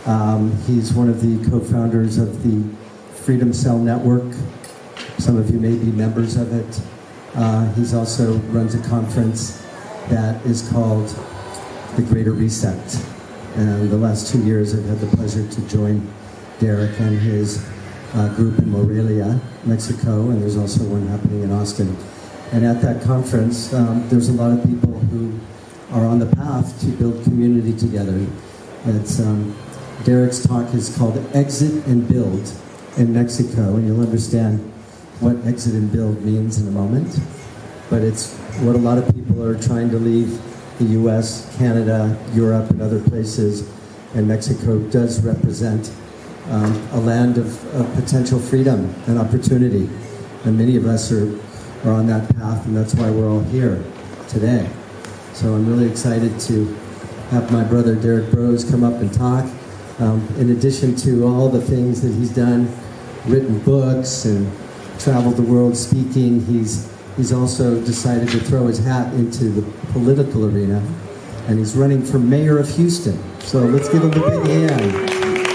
He's one of the co-founders of the Freedom Cell Network. Some of you may be members of it. He's also runs a conference that is called the Greater Reset. And the last 2 years I've had the pleasure to join Derek and his group in Morelia, Mexico, and there's also one happening in Austin. And at that conference, there's a lot of people who are on the path to build community together. It's, Derek's talk is called Exit and Build in Mexico, and you'll understand what exit and build means in a moment. But it's what a lot of people are trying to leave the US, Canada, Europe, and other places, and Mexico does represent a land of potential freedom and opportunity. And many of us are on that path, and that's why we're all here today. So I'm really excited to have my brother Derek Broze come up and talk. In addition to all the things that he's done, written books and traveled the world speaking, he's also decided to throw his hat into the political arena, and he's running for mayor of Houston. So let's give him a big hand.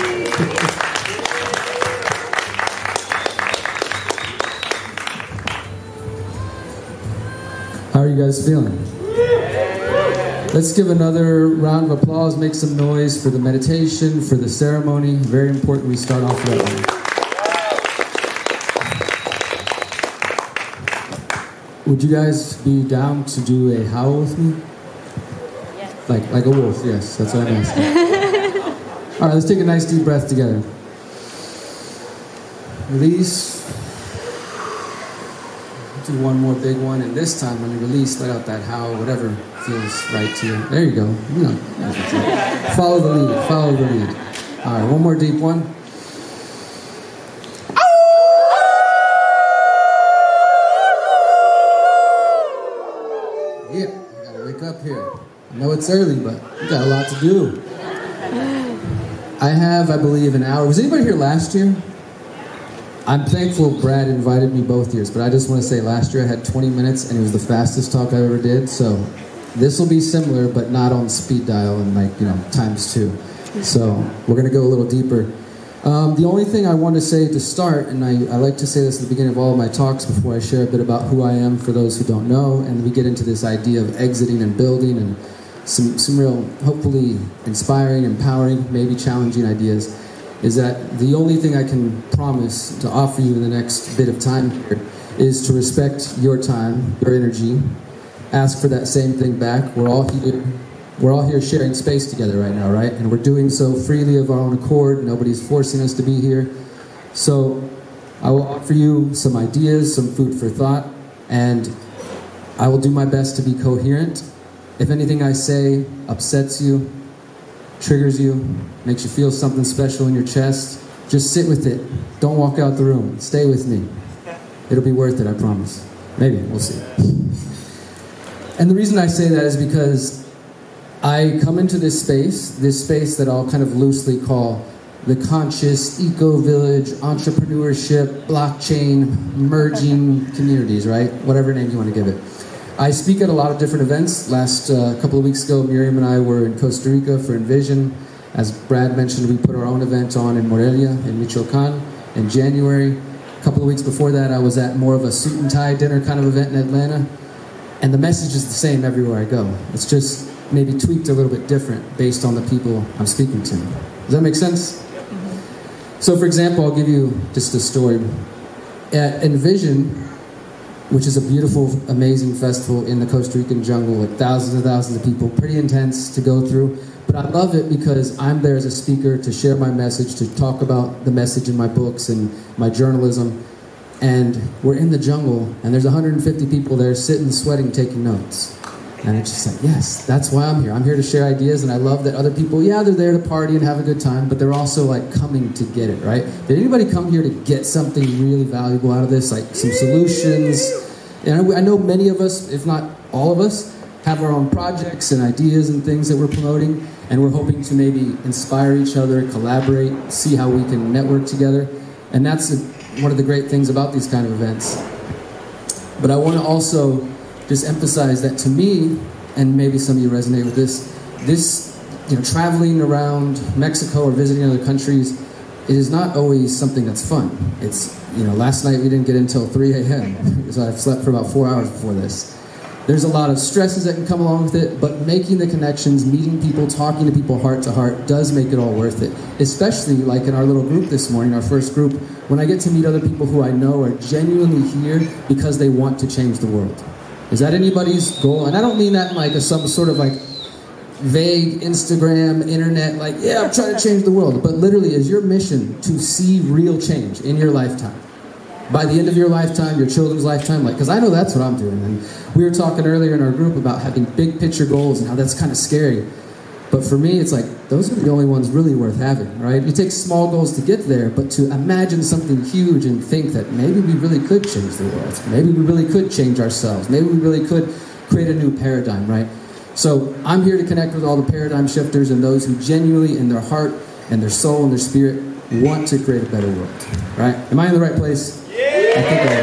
How are you guys feeling? Let's give another round of applause, make some noise for the meditation, for the ceremony. Very important we start off that way. Would you guys be down to do a howl with me? Yes. Like a wolf, yes, that's what I'm asking. All right, let's take a nice deep breath together. Release. Do one more big one, and this time when you release, let out that howl, whatever feels right to you. There you go. You know, follow the lead, follow the lead. All right, one more deep one. Yeah, I gotta wake up here. I know it's early, but we got a lot to do. I have, I believe, an hour. Was anybody here last year? I'm thankful Brad invited me both years, but I just want to say last year I had 20 minutes and it was the fastest talk I ever did, so this will be similar, but not on speed dial and times 2. So we're going to go a little deeper. The only thing I want to say to start, and I like to say this at the beginning of all of my talks before I share a bit about who I am for those who don't know, and we get into this idea of exiting and building and some real, hopefully inspiring, empowering, maybe challenging ideas, is that the only thing I can promise to offer you in the next bit of time here is to respect your time, your energy, ask for that same thing back. We're all here sharing space together right now, right? And we're doing so freely of our own accord. Nobody's forcing us to be here. So I will offer you some ideas, some food for thought, and I will do my best to be coherent. If anything I say upsets you, triggers you, makes you feel something special in your chest, just sit with it. Don't walk out the room. Stay with me. It'll be worth it, I promise. Maybe, we'll see. And the reason I say that is because I come into this space that I'll kind of loosely call the conscious eco-village, entrepreneurship, blockchain, merging communities, right? Whatever name you want to give it. I speak at a lot of different events. Last couple of weeks ago, Miriam and I were in Costa Rica for Envision. As Brad mentioned, we put our own event on in Morelia, in Michoacan, in January. A couple of weeks before that, I was at more of a suit and tie dinner kind of event in Atlanta. And the message is the same everywhere I go. It's just maybe tweaked a little bit different based on the people I'm speaking to. Does that make sense? So for example, I'll give you just a story. At Envision, which is a beautiful, amazing festival in the Costa Rican jungle with thousands and thousands of people, pretty intense to go through. But I love it because I'm there as a speaker to share my message, to talk about the message in my books and my journalism. And we're in the jungle, and there's 150 people there sitting, sweating, taking notes. And it's just like, yes, that's why I'm here. I'm here to share ideas, and I love that other people, they're there to party and have a good time, but they're also like coming to get it, right? Did anybody come here to get something really valuable out of this, like some solutions? And I know many of us, if not all of us, have our own projects and ideas and things that we're promoting, and we're hoping to maybe inspire each other, collaborate, see how we can network together. And that's one of the great things about these kind of events. But I want to also just emphasize that to me, and maybe some of you resonate with this traveling around Mexico or visiting other countries, it is not always something that's fun. It's, last night we didn't get in until 3 a.m., so I've slept for about 4 hours before this. There's a lot of stresses that can come along with it, but making the connections, meeting people, talking to people heart to heart does make it all worth it. Especially like in our little group this morning, our first group, when I get to meet other people who I know are genuinely here because they want to change the world. Is that anybody's goal? And I don't mean that in like some sort of like vague Instagram, internet, like, yeah, I'm trying to change the world. But literally, is your mission to see real change in your lifetime? By the end of your lifetime, your children's lifetime, because I know that's what I'm doing. And we were talking earlier in our group about having big picture goals and how that's kind of scary. But for me, it's like, those are the only ones really worth having, right? You take small goals to get there, but to imagine something huge and think that maybe we really could change the world. Maybe we really could change ourselves. Maybe we really could create a new paradigm, right? So I'm here to connect with all the paradigm shifters and those who genuinely, in their heart and their soul and their spirit, want to create a better world, right? Am I in the right place? I think I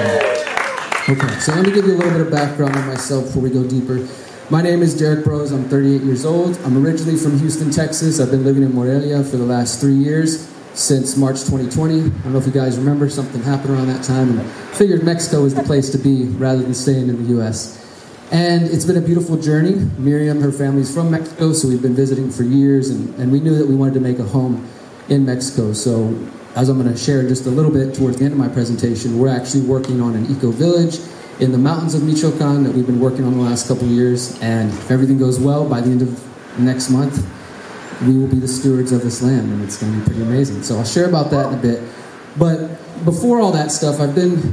am. Okay, so let me give you a little bit of background on myself before we go deeper. My name is Derek Brose. I'm 38 years old. I'm originally from Houston, Texas. I've been living in Morelia for the last 3 years, since March 2020. I don't know if you guys remember, something happened around that time, and I figured Mexico was the place to be rather than staying in the U.S. And it's been a beautiful journey. Miriam, her family's from Mexico, so we've been visiting for years, and we knew that we wanted to make a home in Mexico. So as I'm going to share just a little bit towards the end of my presentation, we're actually working on an eco-village in the mountains of Michoacan that we've been working on the last couple of years. And if everything goes well, by the end of next month, we will be the stewards of this land, and it's going to be pretty amazing. So I'll share about that in a bit. But before all that stuff, I've been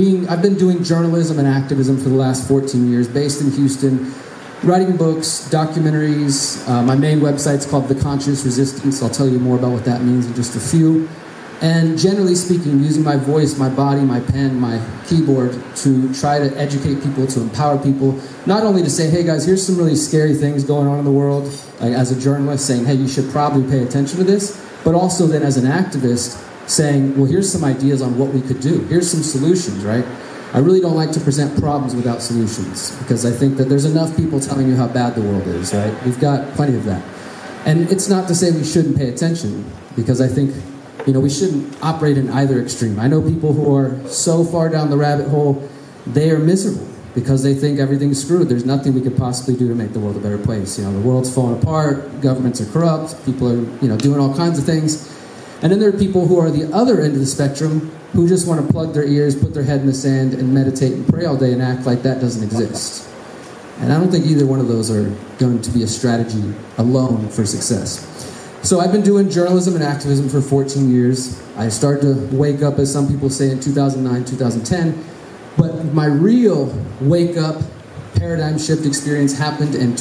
doing journalism and activism for the last 14 years, based in Houston, writing books, documentaries. My main website's called The Conscious Resistance. I'll tell you more about what that means in just a few. And generally speaking, using my voice, my body, my pen, my keyboard to try to educate people, to empower people, not only to say, hey guys, here's some really scary things going on in the world, like as a journalist saying, hey, you should probably pay attention to this, but also then as an activist saying, well, here's some ideas on what we could do. Here's some solutions, right? I really don't like to present problems without solutions, because I think that there's enough people telling you how bad the world is, right? We've got plenty of that. And it's not to say we shouldn't pay attention, because I think we shouldn't operate in either extreme. I know people who are so far down the rabbit hole, they are miserable because they think everything's screwed. There's nothing we could possibly do to make the world a better place. The world's falling apart, governments are corrupt, people are, doing all kinds of things. And then there are people who are the other end of the spectrum who just want to plug their ears, put their head in the sand, and meditate and pray all day and act like that doesn't exist. And I don't think either one of those are going to be a strategy alone for success. So I've been doing journalism and activism for 14 years. I started to wake up, as some people say, in 2009, 2010. But my real wake-up paradigm shift experience happened in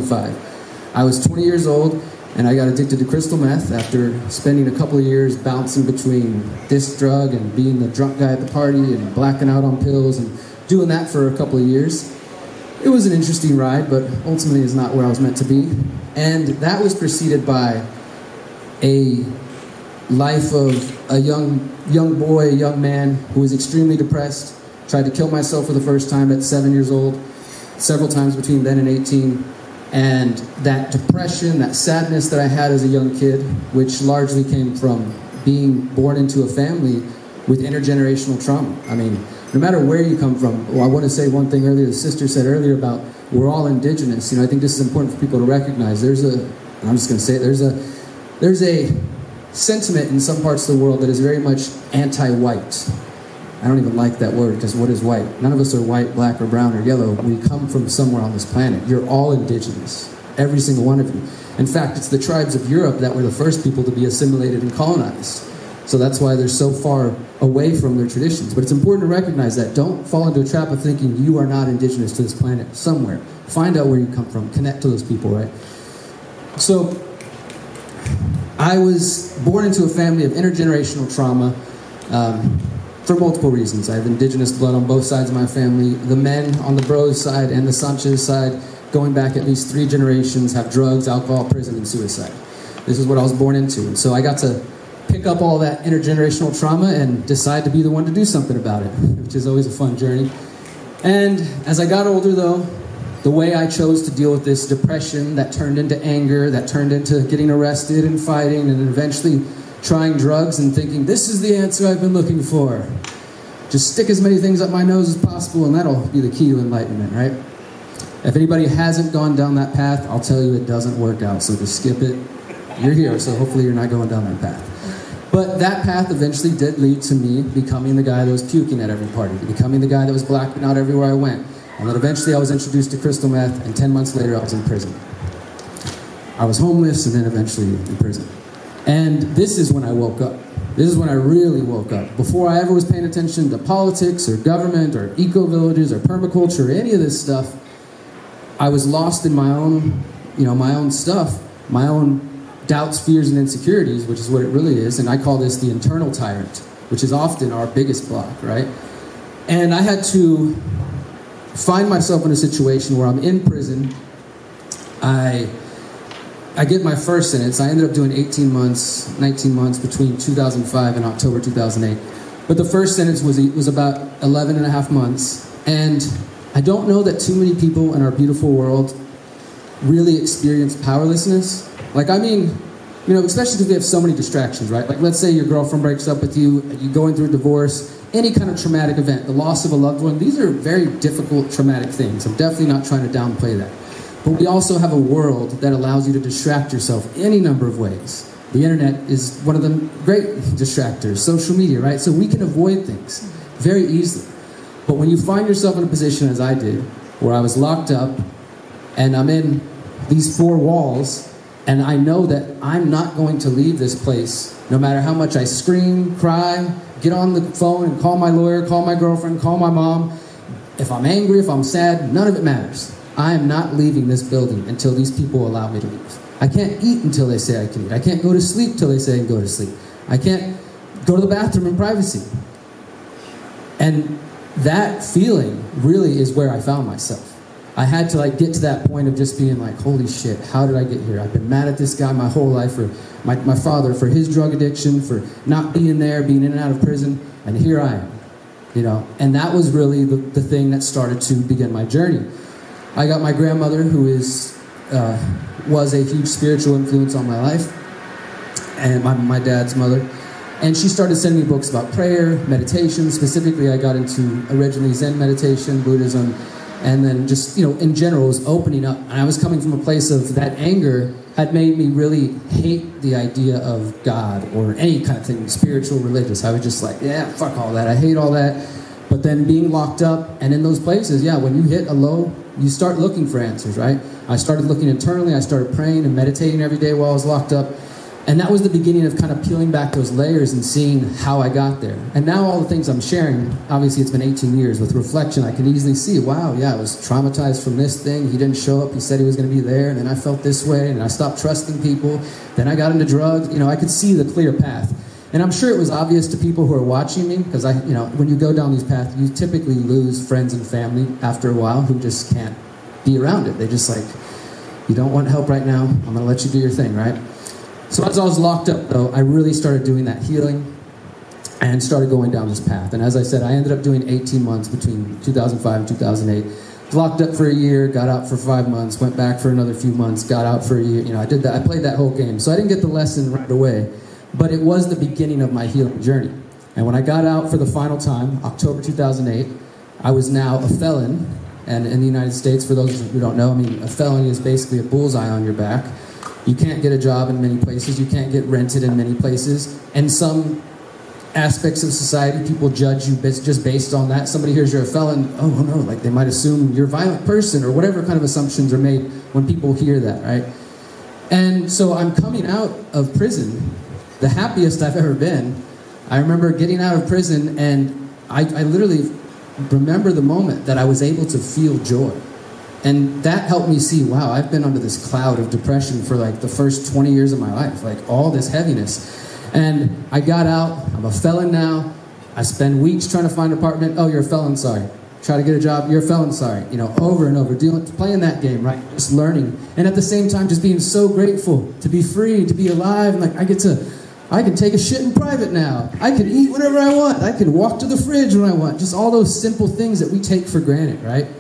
2005. I was 20 years old, and I got addicted to crystal meth after spending a couple of years bouncing between this drug and being the drunk guy at the party and blacking out on pills and doing that for a couple of years. It was an interesting ride, but ultimately is not where I was meant to be. And that was preceded by a life of a young boy, a young man who was extremely depressed, tried to kill myself for the first time at 7 years old, several times between then and 18. And that depression, that sadness that I had as a young kid, which largely came from being born into a family with intergenerational trauma. I mean, no matter where you come from, I want to say one thing earlier, the sister said earlier about we're all indigenous. I think this is important for people to recognize. There's a sentiment in some parts of the world that is very much anti-white. I don't even like that word, because what is white? None of us are white, black, or brown, or yellow. We come from somewhere on this planet. You're all indigenous, every single one of you. In fact, it's the tribes of Europe that were the first people to be assimilated and colonized. So that's why they're so far away from their traditions. But it's important to recognize that. Don't fall into a trap of thinking you are not indigenous to this planet somewhere. Find out where you come from. Connect to those people, right? So I was born into a family of intergenerational trauma for multiple reasons. I have indigenous blood on both sides of my family. The men on the Brose side and the Sanchez side, going back at least 3 generations, have drugs, alcohol, prison, and suicide. This is what I was born into. And so I got to pick up all that intergenerational trauma and decide to be the one to do something about it, which is always a fun journey. And as I got older, though, the way I chose to deal with this depression that turned into anger, that turned into getting arrested and fighting, and eventually trying drugs and thinking, this is the answer I've been looking for. Just stick as many things up my nose as possible, and that'll be the key to enlightenment, right? If anybody hasn't gone down that path, I'll tell you it doesn't work out, so just skip it. You're here, so hopefully you're not going down that path. But that path eventually did lead to me becoming the guy that was puking at every party, becoming the guy that was blacking out everywhere I went. And then eventually I was introduced to crystal meth, and 10 months later I was in prison. I was homeless, and then eventually in prison. And this is when I woke up. This is when I really woke up. Before I ever was paying attention to politics or government or eco-villages or permaculture or any of this stuff, I was lost in my own, my own stuff, my own doubts, fears, and insecurities, which is what it really is. And I call this the internal tyrant, which is often our biggest block, right? And I had to find myself in a situation where I'm in prison. I get my first sentence. I ended up doing 19 months between 2005 and October 2008. But the first sentence was about 11 and a half months. And I don't know that too many people in our beautiful world really experience powerlessness. Especially because we have so many distractions, right? Like, let's say your girlfriend breaks up with you, you're going through a divorce, any kind of traumatic event, the loss of a loved one. These are very difficult, traumatic things. I'm definitely not trying to downplay that. But we also have a world that allows you to distract yourself any number of ways. The internet is one of the great distractors, social media, right? So we can avoid things very easily. But when you find yourself in a position, as I did, where I was locked up, and I'm in these four walls, and I know that I'm not going to leave this place, no matter how much I scream, cry, get on the phone and call my lawyer, call my girlfriend, call my mom. If I'm angry, if I'm sad, none of it matters. I am not leaving this building until these people allow me to leave. I can't eat until they say I can eat. I can't go to sleep till they say I can go to sleep. I can't go to the bathroom in privacy. And that feeling really is where I found myself. I had to get to that point of just being like, holy shit, how did I get here? I've been mad at this guy my whole life, for my father, for his drug addiction, for not being there, being in and out of prison, and here I am, And that was really the thing that started to begin my journey. I got my grandmother, who was a huge spiritual influence on my life, and my dad's mother. And she started sending me books about prayer, meditation. Specifically, I got into originally Zen meditation, Buddhism, and then just, in general, was opening up. And I was coming from a place of that anger had made me really hate the idea of God or any kind of thing, spiritual, religious. I was just like, yeah, fuck all that. I hate all that. But then being locked up and in those places, when you hit a low, you start looking for answers, right? I started looking internally. I started praying and meditating every day while I was locked up. And that was the beginning of kind of peeling back those layers and seeing how I got there. And now all the things I'm sharing, obviously it's been 18 years. With reflection, I can easily see, wow, I was traumatized from this thing. He didn't show up. He said he was going to be there. And then I felt this way. And I stopped trusting people. Then I got into drugs. I could see the clear path. And I'm sure it was obvious to people who are watching me, because when you go down these paths, you typically lose friends and family after a while who just can't be around it. They just you don't want help right now. I'm going to let you do your thing, right? So as I was locked up, though, I really started doing that healing and started going down this path. And as I said, I ended up doing 18 months between 2005 and 2008. Was locked up for a year, got out for 5 months, went back for another few months, got out for a year. I did that. I played that whole game. So I didn't get the lesson right away, but it was the beginning of my healing journey. And when I got out for the final time, October 2008, I was now a felon. And in the United States, for those who don't know, a felony is basically a bullseye on your back. You can't get a job in many places. You can't get rented in many places. And some aspects of society, people judge you just based on that. Somebody hears you're a felon, oh no, they might assume you're a violent person or whatever kind of assumptions are made when people hear that, right? And so I'm coming out of prison, the happiest I've ever been. I remember getting out of prison, and I literally remember the moment that I was able to feel joy. And that helped me see, wow, I've been under this cloud of depression for the first 20 years of my life, all this heaviness. And I got out, I'm a felon now. I spend weeks trying to find an apartment. Oh, you're a felon, sorry. Try to get a job, you're a felon, sorry. Over and over, playing that game, right? Just learning. And at the same time, just being so grateful to be free, to be alive. And I can take a shit in private now. I can eat whenever I want. I can walk to the fridge when I want. Just all those simple things that we take for granted, right?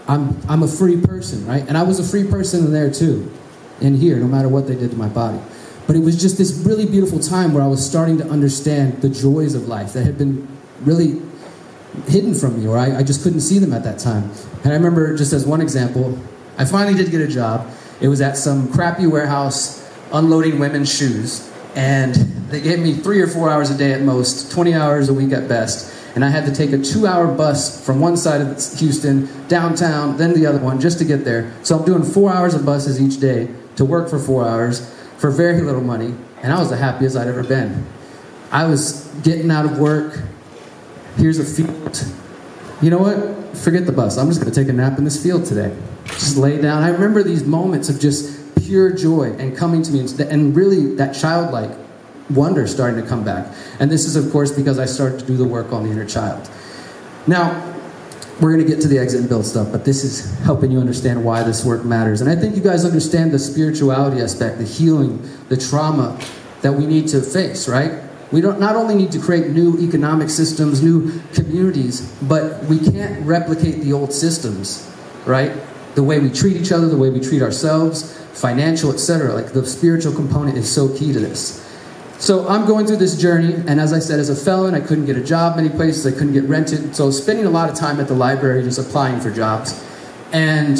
I'm a free person, right? And I was a free person in there too, in here, no matter what they did to my body. But it was just this really beautiful time where I was starting to understand the joys of life that had been really hidden from me, or I just couldn't see them at that time. And I remember, just as one example, I finally did get a job. It was at some crappy warehouse unloading women's shoes. And they gave me 3 or 4 hours a day at most, 20 hours a week at best. And I had to take a 2-hour bus from one side of Houston, downtown, then the other one, just to get there. So I'm doing 4 hours of buses each day to work for 4 hours for very little money. And I was the happiest I'd ever been. I was getting out of work. Here's a field. You know what? Forget the bus. I'm just going to take a nap in this field today. Just lay down. I remember these moments of just pure joy and coming to me, and really that childlike wonder starting to come back. And this is, of course, because I started to do the work on the inner child. Now, we're going to get to the exit and build stuff, but this is helping you understand why this work matters. And I think you guys understand the spirituality aspect, the healing, the trauma that we need to face, right? We don't not only need to create new economic systems, new communities, but we can't replicate the old systems, right? The way we treat each other, the way we treat ourselves, financial, etc. Like the spiritual component is so key to this. So I'm going through this journey, and as I said, as a felon, I couldn't get a job many places, I couldn't get rented, so I was spending a lot of time at the library just applying for jobs. And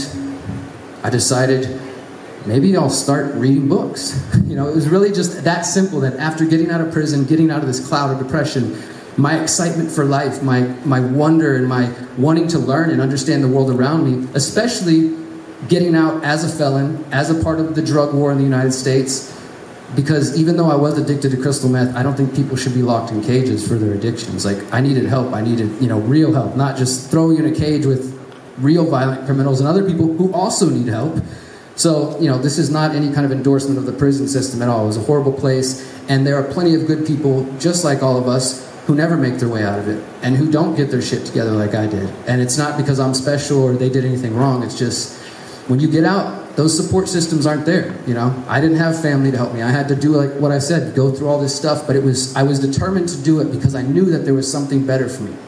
I decided, maybe I'll start reading books. You know, it was really just that simple, that after getting out of prison, getting out of this cloud of depression, my excitement for life, my wonder and my wanting to learn and understand the world around me, especially getting out as a felon, as a part of the drug war in the United States, because even though I was addicted to crystal meth, I don't think people should be locked in cages for their addictions. Like, I needed help. I needed, real help, not just throw you in a cage with real violent criminals and other people who also need help. So, this is not any kind of endorsement of the prison system at all. It was a horrible place, and there are plenty of good people, just like all of us, who never make their way out of it, and who don't get their shit together like I did. And it's not because I'm special or they did anything wrong. It's just, when you get out, those support systems aren't there, I didn't have family to help me. I had to do, like what I said, go through all this stuff, but I was determined to do it because I knew that there was something better for me.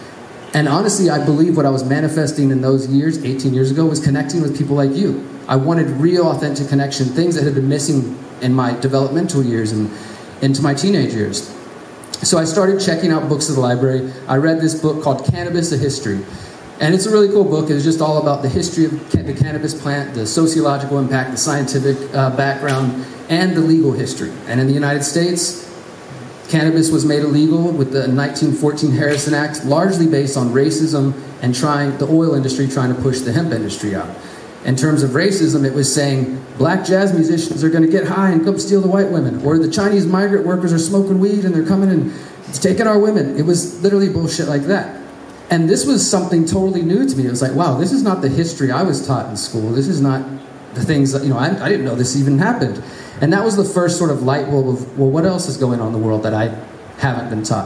And honestly, I believe what I was manifesting in those years, 18 years ago, was connecting with people like you. I wanted real, authentic connection, things that had been missing in my developmental years and into my teenage years. So I started checking out books at the library. I read this book called Cannabis: A History. And it's a really cool book. It's just all about the history of the cannabis plant, the sociological impact, the scientific background, and the legal history. And in the United States, cannabis was made illegal with the 1914 Harrison Act, largely based on racism and the oil industry trying to push the hemp industry out. In terms of racism, it was saying black jazz musicians are going to get high and come steal the white women, or the Chinese migrant workers are smoking weed and they're coming and taking our women. It was literally bullshit like that. And this was something totally new to me. It was like, wow, this is not the history I was taught in school. This is not the things that, I didn't know this even happened. And that was the first sort of light bulb of, well, what else is going on in the world that I haven't been taught?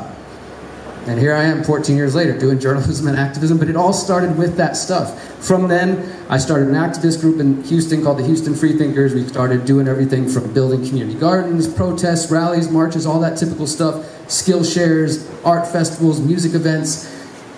And here I am 14 years later doing journalism and activism, but it all started with that stuff. From then, I started an activist group in Houston called the Houston Freethinkers. We started doing everything from building community gardens, protests, rallies, marches, all that typical stuff, skill shares, art festivals, music events.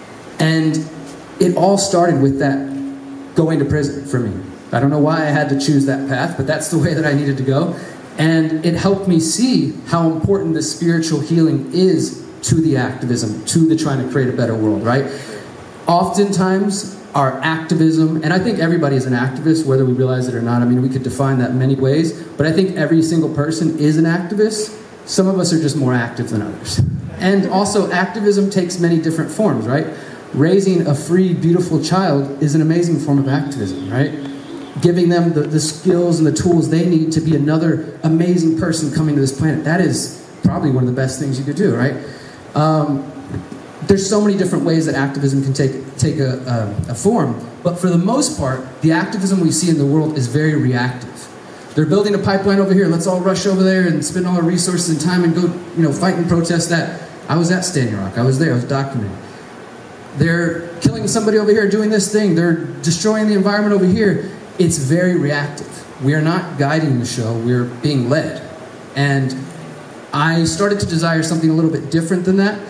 And it all started with that going to prison for me. I don't know why I had to choose that path, but that's the way that I needed to go. And it helped me see how important the spiritual healing is to the activism, to the trying to create a better world, right? Oftentimes, our activism, and I think everybody is an activist, whether we realize it or not. I mean, we could define that in many ways, but I think every single person is an activist. Some of us are just more active than others. And also, activism takes many different forms, right? Raising a free, beautiful child is an amazing form of activism, right? Giving them the skills and the tools they need to be another amazing person coming to this planet. That is probably one of the best things you could do, right? There's so many different ways that activism can take a form, but for the most part, the activism we see in the world is very reactive. They're building a pipeline over here. Let's all rush over there and spend all our resources and time and go, fight and protest that. I was at Standing Rock. I was there. I was documenting. They're killing somebody over here doing this thing. They're destroying the environment over here. It's very reactive. We are not guiding the show. We're being led. And I started to desire something a little bit different than that.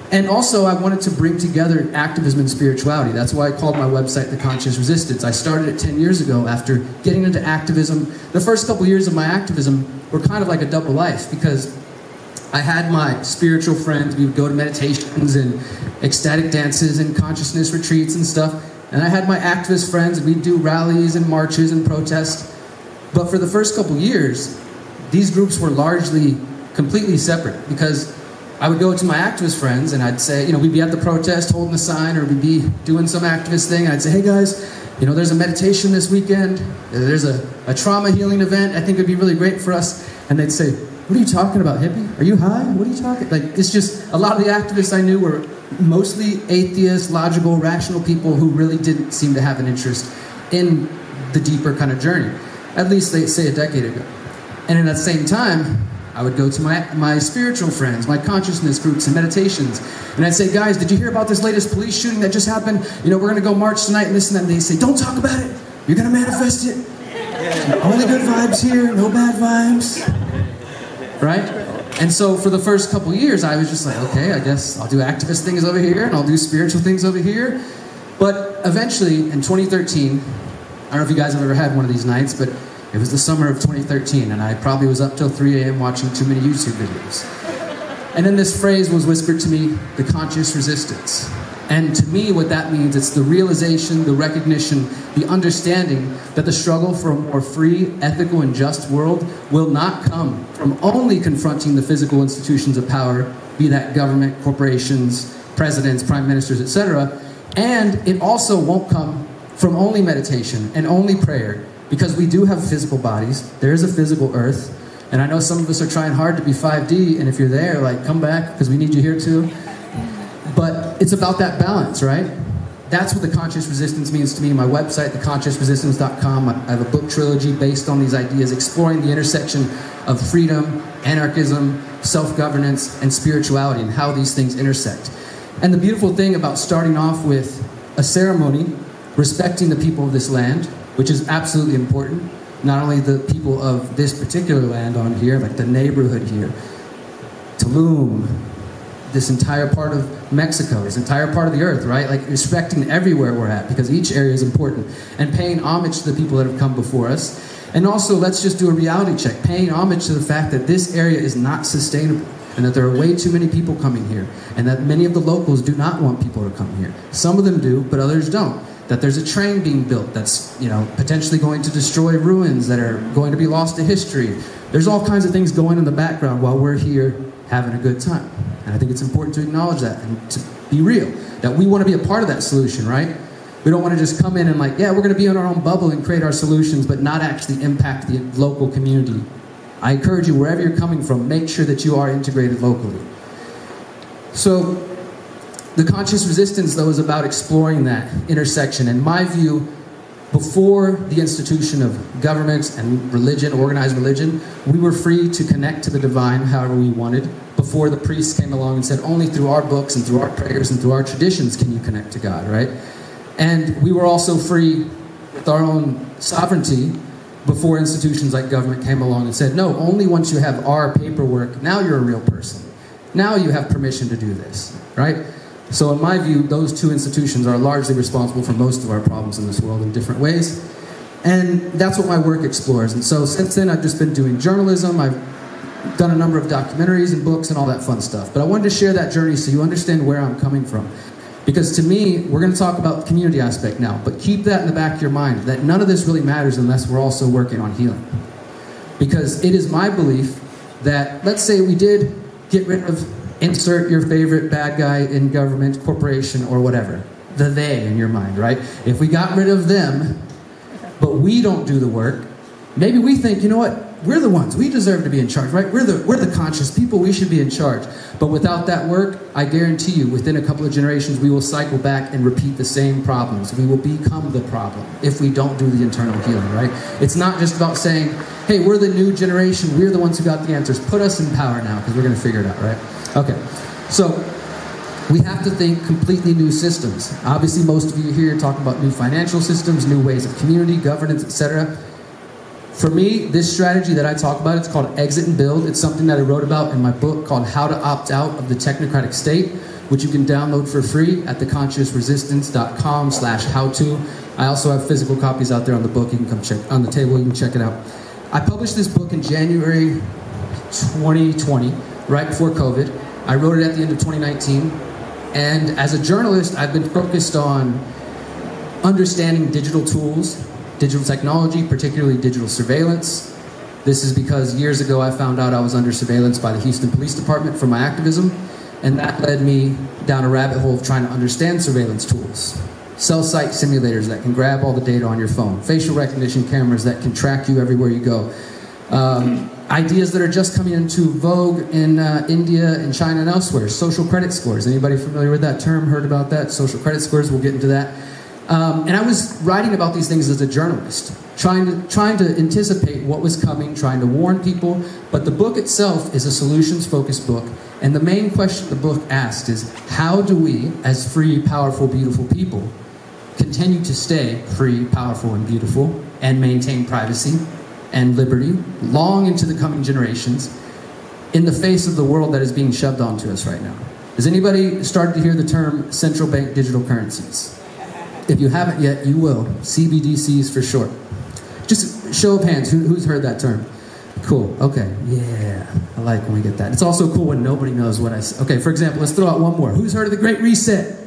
And also, I wanted to bring together activism and spirituality. That's why I called my website The Conscious Resistance. I started it 10 years ago after getting into activism. The first couple years of my activism were kind of like a double life, because I had my spiritual friends. We would go to meditations and ecstatic dances and consciousness retreats and stuff. And I had my activist friends, and we'd do rallies and marches and protests. But for the first couple years, these groups were largely completely separate, because I would go to my activist friends and I'd say, we'd be at the protest holding a sign, or we'd be doing some activist thing. And I'd say, hey guys, there's a meditation this weekend. There's a trauma healing event. I think it'd be really great for us. And they'd say, what are you talking about, hippie? Are you high? What are you talking? Like, it's just, a lot of the activists I knew were mostly atheist, logical, rational people who really didn't seem to have an interest in the deeper kind of journey. At least they say a decade ago. And at that same time, I would go to my spiritual friends, my consciousness groups and meditations. And I'd say, guys, did you hear about this latest police shooting that just happened? We're going to go march tonight and this and that. And they say, don't talk about it. You're going to manifest it. Only good vibes here, no bad vibes. Right? And so for the first couple years, I was just like, okay, I guess I'll do activist things over here and I'll do spiritual things over here. But eventually, in 2013, I don't know if you guys have ever had one of these nights, but it was the summer of 2013, and I probably was up till 3 a.m. watching too many YouTube videos. And then this phrase was whispered to me, the conscious resistance. And to me, what that means, it's the realization, the recognition, the understanding that the struggle for a more free, ethical, and just world will not come from only confronting the physical institutions of power, be that government, corporations, presidents, prime ministers, etc. And it also won't come from only meditation and only prayer, because we do have physical bodies. There is a physical earth. And I know some of us are trying hard to be 5D, and if you're there, come back, because we need you here too. But it's about that balance, right? That's what the conscious resistance means to me. My website, theconsciousresistance.com, I have a book trilogy based on these ideas, exploring the intersection of freedom, anarchism, self-governance, and spirituality, and how these things intersect. And the beautiful thing about starting off with a ceremony, respecting the people of this land, which is absolutely important. Not only the people of this particular land on here, like the neighborhood here, Tulum, this entire part of Mexico, this entire part of the earth, right? Like respecting everywhere we're at, because each area is important, and paying homage to the people that have come before us. And also, let's just do a reality check, paying homage to the fact that this area is not sustainable, and that there are way too many people coming here, and that many of the locals do not want people to come here. Some of them do, but others don't. That there's a train being built that's, potentially going to destroy ruins that are going to be lost to history. There's all kinds of things going in the background while we're here having a good time. And I think it's important to acknowledge that and to be real, that we want to be a part of that solution, right? We don't want to just come in and we're going to be in our own bubble and create our solutions, but not actually impact the local community. I encourage you, wherever you're coming from, make sure that you are integrated locally. So, the conscious resistance, though, is about exploring that intersection. In my view, before the institution of government and religion, organized religion, we were free to connect to the divine however we wanted. Before the priests came along and said, only through our books and through our prayers and through our traditions can you connect to God, right? And we were also free with our own sovereignty before institutions like government came along and said, no, only once you have our paperwork, now you're a real person. Now you have permission to do this, right? So in my view, those two institutions are largely responsible for most of our problems in this world in different ways. And that's what my work explores. And so since then, I've just been doing journalism. I've done a number of documentaries and books and all that fun stuff. But I wanted to share that journey so you understand where I'm coming from. Because to me, we're going to talk about the community aspect now, but keep that in the back of your mind, that none of this really matters unless we're also working on healing. Because it is my belief that, let's say we did get rid of insert your favorite bad guy in government, corporation, or whatever. The they in your mind, right? If we got rid of them, but we don't do the work, maybe we think, you know what? We're the ones. We deserve to be in charge, right? We're the conscious people. We should be in charge. But without that work, I guarantee you, within a couple of generations, we will cycle back and repeat the same problems. We will become the problem if we don't do the internal healing, right? It's not just about saying, hey, we're the new generation. We're the ones who got the answers. Put us in power now because we're going to figure it out, right? Okay, so we have to think completely new systems. Obviously, most of you here are talking about new financial systems, new ways of community, governance, etc. For me, this strategy that I talk about, it's called exit and build. It's something that I wrote about in my book called How to Opt Out of the Technocratic State, which you can download for free at theconsciousresistance.com/how-to. I also have physical copies out there on the book. You can come check on the table. You can check it out. I published this book in January 2020, right before COVID. I wrote it at the end of 2019. And as a journalist, I've been focused on understanding digital tools, digital technology, particularly digital surveillance. This is because years ago I found out I was under surveillance by the Houston Police Department for my activism, and that led me down a rabbit hole of trying to understand surveillance tools. Cell site simulators that can grab all the data on your phone, facial recognition cameras that can track you everywhere you go. Ideas that are just coming into vogue in India and China and elsewhere. Social credit scores. Anybody familiar with that term? Heard about that? Social credit scores. We'll get into that. And I was writing about these things as a journalist, trying to anticipate what was coming, trying to warn people. But the book itself is a solutions-focused book. And the main question the book asks is, how do we, as free, powerful, beautiful people, continue to stay free, powerful, and beautiful, and maintain privacy and liberty long into the coming generations in the face of the world that is being shoved onto us right now? Has anybody started to hear the term central bank digital currencies? If you haven't yet, you will. CBDCs for short. Just show of hands, who's heard that term? Cool, okay, yeah, I like when we get that. It's also cool when nobody knows what I say. Okay, for example, let's throw out one more. Who's heard of the Great Reset?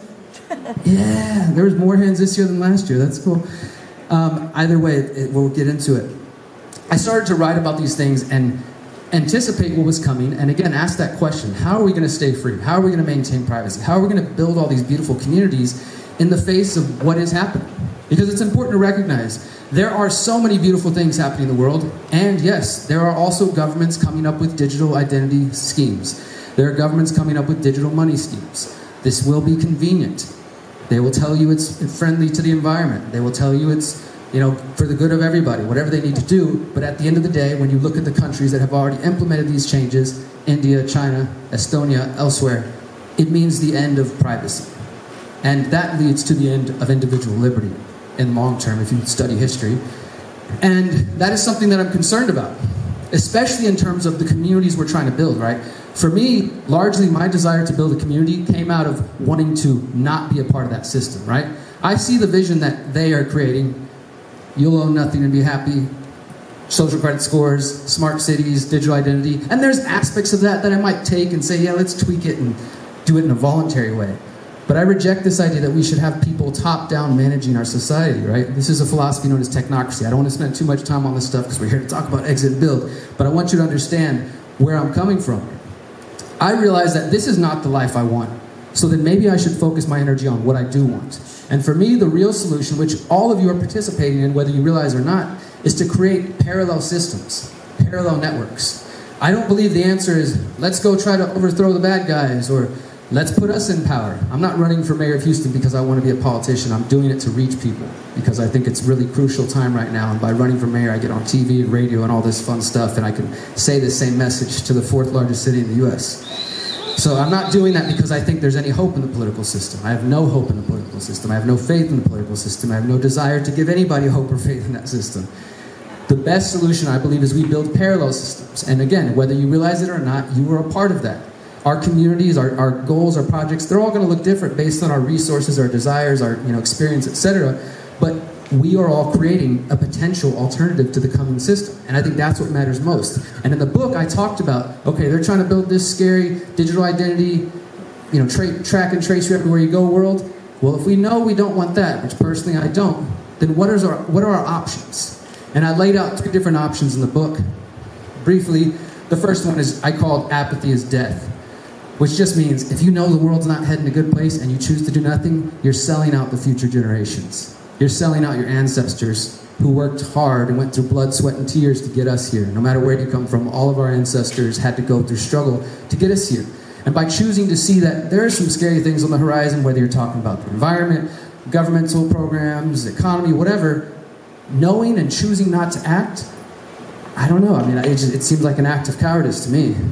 Yeah, there was more hands this year than last year, that's cool. Either way, we'll get into it. I started to write about these things and anticipate what was coming, and again, ask that question, how are we gonna stay free? How are we gonna maintain privacy? How are we gonna build all these beautiful communities in the face of what is happening? Because it's important to recognize there are so many beautiful things happening in the world, and yes, there are also governments coming up with digital identity schemes. There are governments coming up with digital money schemes. This will be convenient. They will tell you it's friendly to the environment. They will tell you it's, for the good of everybody, whatever they need to do. But at the end of the day, when you look at the countries that have already implemented these changes, India, China, Estonia, elsewhere, it means the end of privacy. And that leads to the end of individual liberty in long term, if you study history. And that is something that I'm concerned about, especially in terms of the communities we're trying to build, right? For me, largely my desire to build a community came out of wanting to not be a part of that system, right? I see the vision that they are creating. You'll own nothing and be happy. Social credit scores, smart cities, digital identity. And there's aspects of that I might take and say, yeah, let's tweak it and do it in a voluntary way. But I reject this idea that we should have people top-down managing our society, right? This is a philosophy known as technocracy. I don't want to spend too much time on this stuff because we're here to talk about exit and build, but I want you to understand where I'm coming from. I realize that this is not the life I want, so then maybe I should focus my energy on what I do want. And for me, the real solution, which all of you are participating in, whether you realize or not, is to create parallel systems, parallel networks. I don't believe the answer is, let's go try to overthrow the bad guys, or let's put us in power. I'm not running for mayor of Houston because I want to be a politician. I'm doing it to reach people because I think it's really crucial time right now. And by running for mayor, I get on TV and radio and all this fun stuff, and I can say the same message to the 4th largest city in the U.S. So I'm not doing that because I think there's any hope in the political system. I have no hope in the political system. I have no faith in the political system. I have no desire to give anybody hope or faith in that system. The best solution, I believe, is we build parallel systems. And again, whether you realize it or not, you are a part of that. Our communities, our goals, our projects, they're all going to look different based on our resources, our desires, our experience, etc. But we are all creating a potential alternative to the coming system. And I think that's what matters most. And in the book, I talked about, okay, they're trying to build this scary digital identity, track and trace you everywhere you go world. Well, if we know we don't want that, which personally I don't, then what are our options? And I laid out 3 different options in the book. Briefly, the first one is I called apathy is death, which just means if you know the world's not heading a good place and you choose to do nothing, you're selling out the future generations. You're selling out your ancestors who worked hard and went through blood, sweat, and tears to get us here. No matter where you come from, all of our ancestors had to go through struggle to get us here. And by choosing to see that there are some scary things on the horizon, whether you're talking about the environment, governmental programs, economy, whatever, knowing and choosing not to act, I don't know. I mean, it seems like an act of cowardice to me.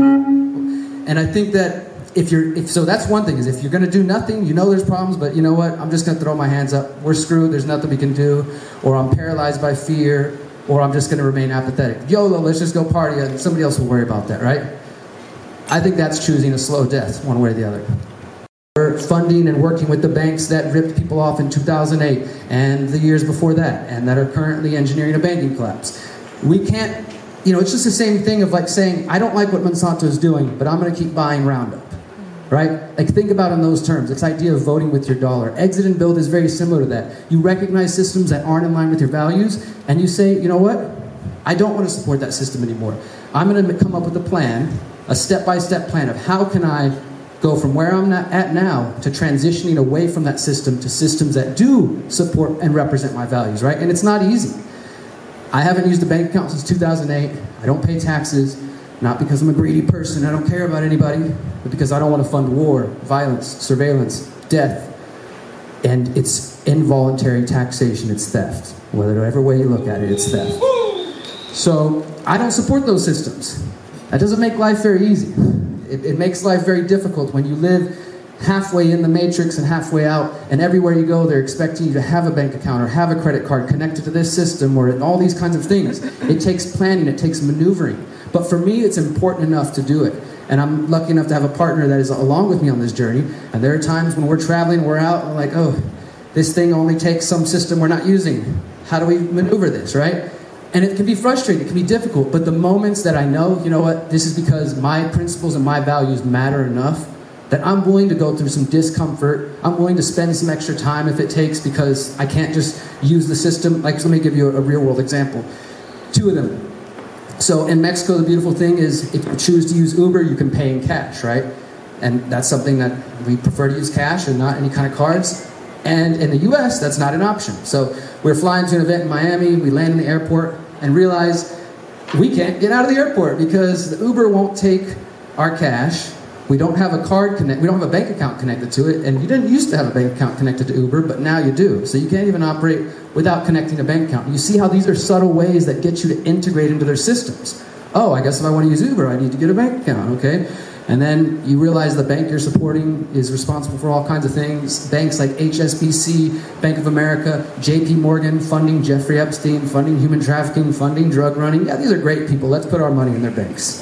And I think that so that's one thing, is if you're going to do nothing, you know there's problems, but you know what, I'm just going to throw my hands up. We're screwed, there's nothing we can do. Or I'm paralyzed by fear. or I'm just going to remain apathetic. YOLO, let's just go party and somebody else will worry about that, right? I think that's choosing a slow death, one way or the other. We're funding and working with the banks that ripped people off in 2008 and the years before that, and that are currently engineering a banking collapse. We can't, it's just the same thing of like saying, I don't like what Monsanto is doing, but I'm going to keep buying Roundup. Right? Like, think about it in those terms. This idea of voting with your dollar. Exit and build is very similar to that. You recognize systems that aren't in line with your values, and you say, you know what? I don't want to support that system anymore. I'm going to come up with a plan, a step-by-step plan of how can I go from where I'm at now to transitioning away from that system to systems that do support and represent my values, right? And it's not easy. I haven't used a bank account since 2008. I don't pay taxes. Not because I'm a greedy person, I don't care about anybody, but because I don't want to fund war, violence, surveillance, death. And it's involuntary taxation, it's theft. Whatever way you look at it, it's theft. So I don't support those systems. That doesn't make life very easy. It makes life very difficult when you live halfway in the matrix and halfway out, and everywhere you go they're expecting you to have a bank account or have a credit card connected to this system or all these kinds of things. It takes planning, it takes maneuvering. But for me, it's important enough to do it. And I'm lucky enough to have a partner that is along with me on this journey. And there are times when we're traveling, we're out, and we're like, oh, this thing only takes some system we're not using. How do we maneuver this, right? And it can be frustrating, it can be difficult. But the moments that I know, you know what, this is because my principles and my values matter enough that I'm willing to go through some discomfort. I'm willing to spend some extra time if it takes, because I can't just use the system. Like, let me give you a real world example. 2 of them. So in Mexico, the beautiful thing is if you choose to use Uber, you can pay in cash, right? And that's something that we prefer to use cash and not any kind of cards. And in the US, that's not an option. So we're flying to an event in Miami, we land in the airport and realize we can't get out of the airport because the Uber won't take our cash. We don't have a we don't have a bank account connected to it, and you didn't used to have a bank account connected to Uber, but now you do. So you can't even operate without connecting a bank account. You see how these are subtle ways that get you to integrate into their systems. Oh, I guess if I want to use Uber, I need to get a bank account, okay? And then you realize the bank you're supporting is responsible for all kinds of things. Banks like HSBC, Bank of America, JP Morgan, funding Jeffrey Epstein, funding human trafficking, funding drug running. Yeah, these are great people. Let's put our money in their banks.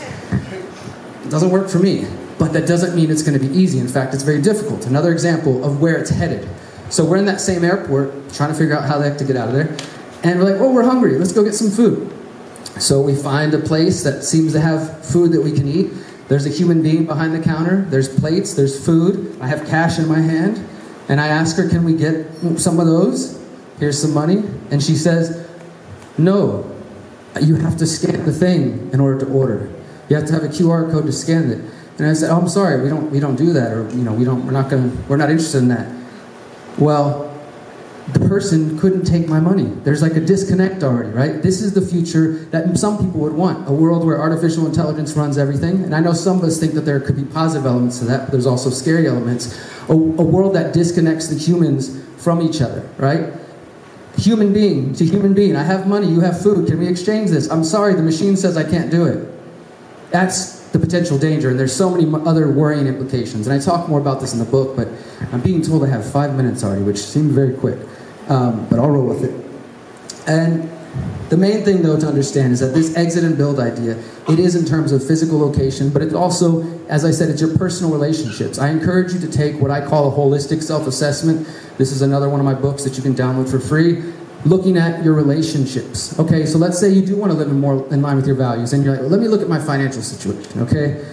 It doesn't work for me. But that doesn't mean it's going to be easy. In fact, it's very difficult. Another example of where it's headed. So we're in that same airport, trying to figure out how the heck to get out of there. And we're like, oh, we're hungry. Let's go get some food. So we find a place that seems to have food that we can eat. There's a human being behind the counter. There's plates. There's food. I have cash in my hand. And I ask her, can we get some of those? Here's some money. And she says, no, you have to scan the thing in order to order. You have to have a QR code to scan it. And I said, oh, I'm sorry, we don't do that, or we're not interested in that. Well, the person couldn't take my money. There's like a disconnect already, right? This is the future that some people would want, a world where artificial intelligence runs everything. And I know some of us think that there could be positive elements to that, but there's also scary elements. A world that disconnects the humans from each other, right? Human being to human being. I have money, you have food, can we exchange this? I'm sorry, the machine says I can't do it. That's the potential danger, and there's so many other worrying implications. And I talk more about this in the book, but I'm being told I have 5 minutes already, which seemed very quick. But I'll roll with it. And the main thing, though, to understand is that this exit and build idea, it is in terms of physical location, but it's also, as I said, it's your personal relationships. I encourage you to take what I call a holistic self-assessment. This is another one of my books that you can download for free. Looking at your relationships. Okay, so let's say you do want to live more in line with your values, and you're like, well, let me look at my financial situation, okay?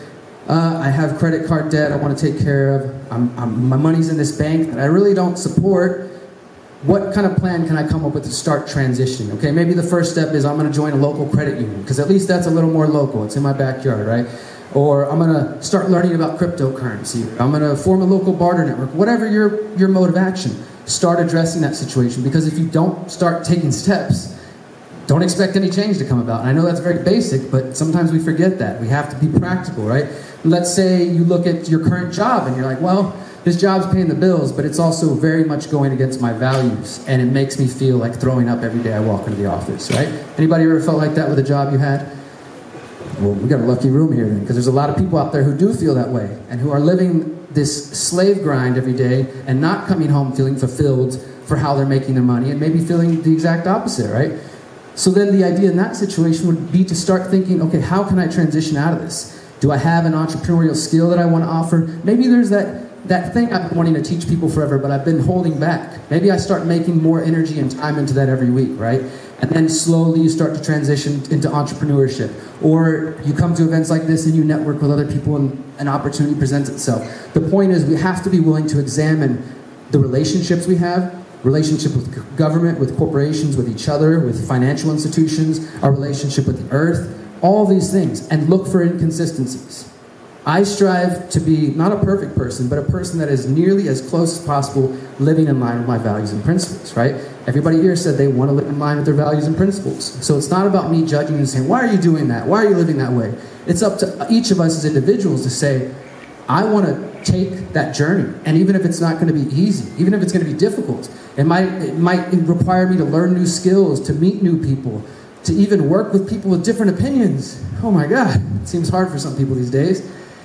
I have credit card debt I want to take care of. My money's in this bank that I really don't support. What kind of plan can I come up with to start transitioning? Okay, maybe the first step is I'm going to join a local credit union, because at least that's a little more local. It's in my backyard, right? Or I'm going to start learning about cryptocurrency. I'm going to form a local barter network. Whatever your mode of action. Start addressing that situation, because if you don't start taking steps, don't expect any change to come about. And I know that's very basic, but sometimes we forget that. We have to be practical, right? Let's say you look at your current job and you're like, well, this job's paying the bills, but it's also very much going against my values, and it makes me feel like throwing up every day I walk into the office, right? Anybody ever felt like that with a job you had? Well, we got a lucky room here then, because there's a lot of people out there who do feel that way, and who are living this slave grind every day and not coming home feeling fulfilled for how they're making their money, and maybe feeling the exact opposite, right? So then the idea in that situation would be to start thinking, okay, how can I transition out of this? Do I have an entrepreneurial skill that I want to offer? Maybe there's that thing I've been wanting to teach people forever, but I've been holding back. Maybe I start making more energy and time into that every week, right? And then slowly you start to transition into entrepreneurship. Or you come to events like this and you network with other people and an opportunity presents itself. The point is we have to be willing to examine the relationships we have, relationship with government, with corporations, with each other, with financial institutions, our relationship with the earth, all these things, and look for inconsistencies. I strive to be not a perfect person, but a person that is nearly as close as possible living in line with my values and principles, right? Everybody here said they want to live in line with their values and principles. So it's not about me judging and saying, why are you doing that? Why are you living that way? It's up to each of us as individuals to say, I want to take that journey. And even if it's not going to be easy, even if it's going to be difficult, it might require me to learn new skills, to meet new people, to even work with people with different opinions. Oh my God, it seems hard for some people these days.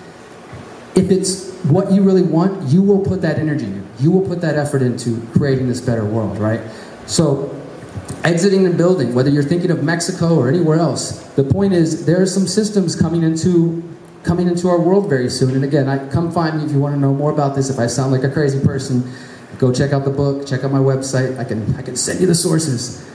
If it's what you really want, you will put that energy in. You will put that effort into creating this better world, right? So, exiting and building, whether you're thinking of Mexico or anywhere else, the point is there are some systems coming into our world very soon. And again, come find me if you want to know more about this. If I sound like a crazy person, go check out the book, check out my website. I can send you the sources.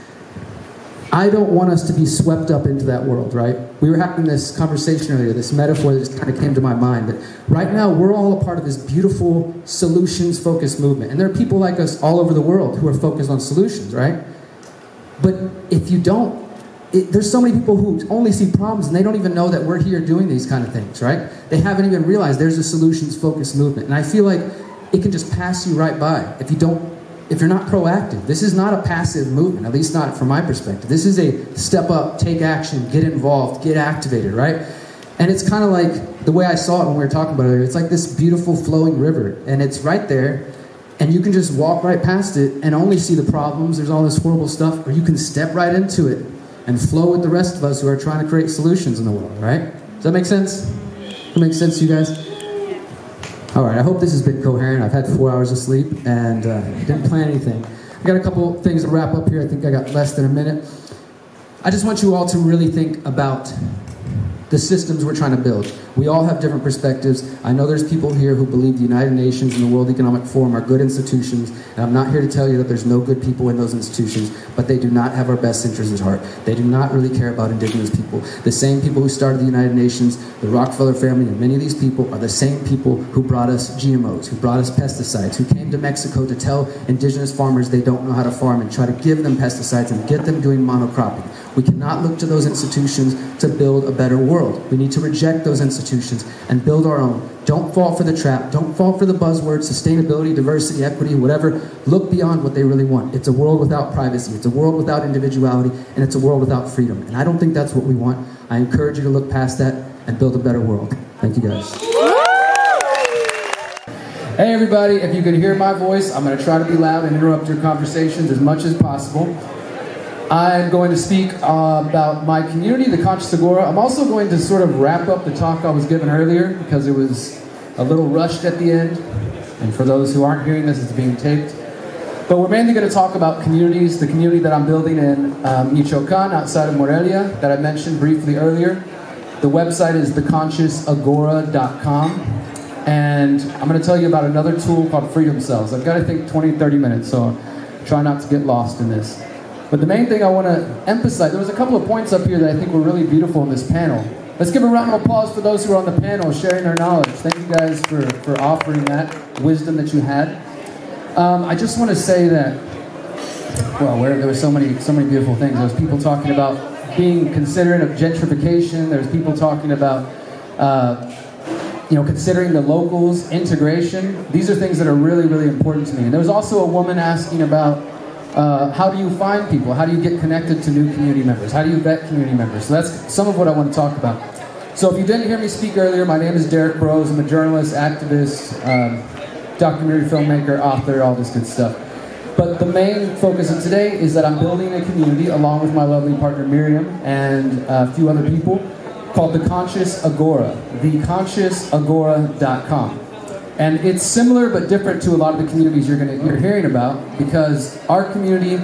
I don't want us to be swept up into that world, right? We were having this conversation earlier, this metaphor that just kind of came to my mind. That right now, we're all a part of this beautiful solutions-focused movement. And there are people like us all over the world who are focused on solutions, right? But if you don't, there's so many people who only see problems and they don't even know that we're here doing these kind of things, right? They haven't even realized there's a solutions-focused movement. And I feel like it can just pass you right by if you're not proactive. This is not a passive movement, at least not from my perspective. This is a step up, take action, get involved, get activated, right? And it's kind of like the way I saw it when we were talking about it earlier. It's like this beautiful flowing river, and it's right there, and you can just walk right past it and only see the problems. There's all this horrible stuff, or you can step right into it and flow with the rest of us who are trying to create solutions in the world, right? Does that make sense? Does that make sense to you guys? All right, I hope this has been coherent. I've had 4 hours of sleep and didn't plan anything. I got a couple things to wrap up here. I think I got less than a minute. I just want you all to really think about the systems we're trying to build. We all have different perspectives. I know there's people here who believe the United Nations and the World Economic Forum are good institutions, and I'm not here to tell you that there's no good people in those institutions, but they do not have our best interests at heart. They do not really care about indigenous people. The same people who started the United Nations, the Rockefeller family, and many of these people are the same people who brought us GMOs, who brought us pesticides, who came to Mexico to tell indigenous farmers they don't know how to farm and try to give them pesticides and get them doing monocropping. We cannot look to those institutions to build a better world. We need to reject those institutions and build our own. Don't fall for the trap. Don't fall for the buzzwords, sustainability, diversity, equity, whatever. Look beyond what they really want. It's a world without privacy. It's a world without individuality, and it's a world without freedom. And I don't think that's what we want. I encourage you to look past that and build a better world. Thank you, guys. Hey, everybody. If you can hear my voice, I'm going to try to be loud and interrupt your conversations as much as possible. I'm going to speak about my community, the Conscious Agora. I'm also going to sort of wrap up the talk I was given earlier because it was a little rushed at the end. And for those who aren't hearing this, it's being taped. But we're mainly going to talk about communities, the community that I'm building in Michoacan, outside of Morelia, that I mentioned briefly earlier. The website is theconsciousagora.com. And I'm going to tell you about another tool called Freedom Cells. I've got, I think, 20, 30 minutes, so try not to get lost in this. But the main thing I want to emphasize, there was a couple of points up here that I think were really beautiful in this panel. Let's give a round of applause for those who are on the panel sharing their knowledge. Thank you guys for offering that wisdom that you had. I just want to say that, well, there were so many beautiful things. There was people talking about being considerate of gentrification. There was people talking about, considering the locals, integration. These are things that are really, really important to me. And there was also a woman asking about, how do you find people? How do you get connected to new community members? How do you vet community members? So that's some of what I want to talk about. So if you didn't hear me speak earlier, my name is Derek Burrows. I'm a journalist, activist, documentary filmmaker, author, all this good stuff. But the main focus of today is that I'm building a community along with my lovely partner Miriam and a few other people called The Conscious Agora, theconsciousagora.com. And it's similar but different to a lot of the communities you're hearing about, because our community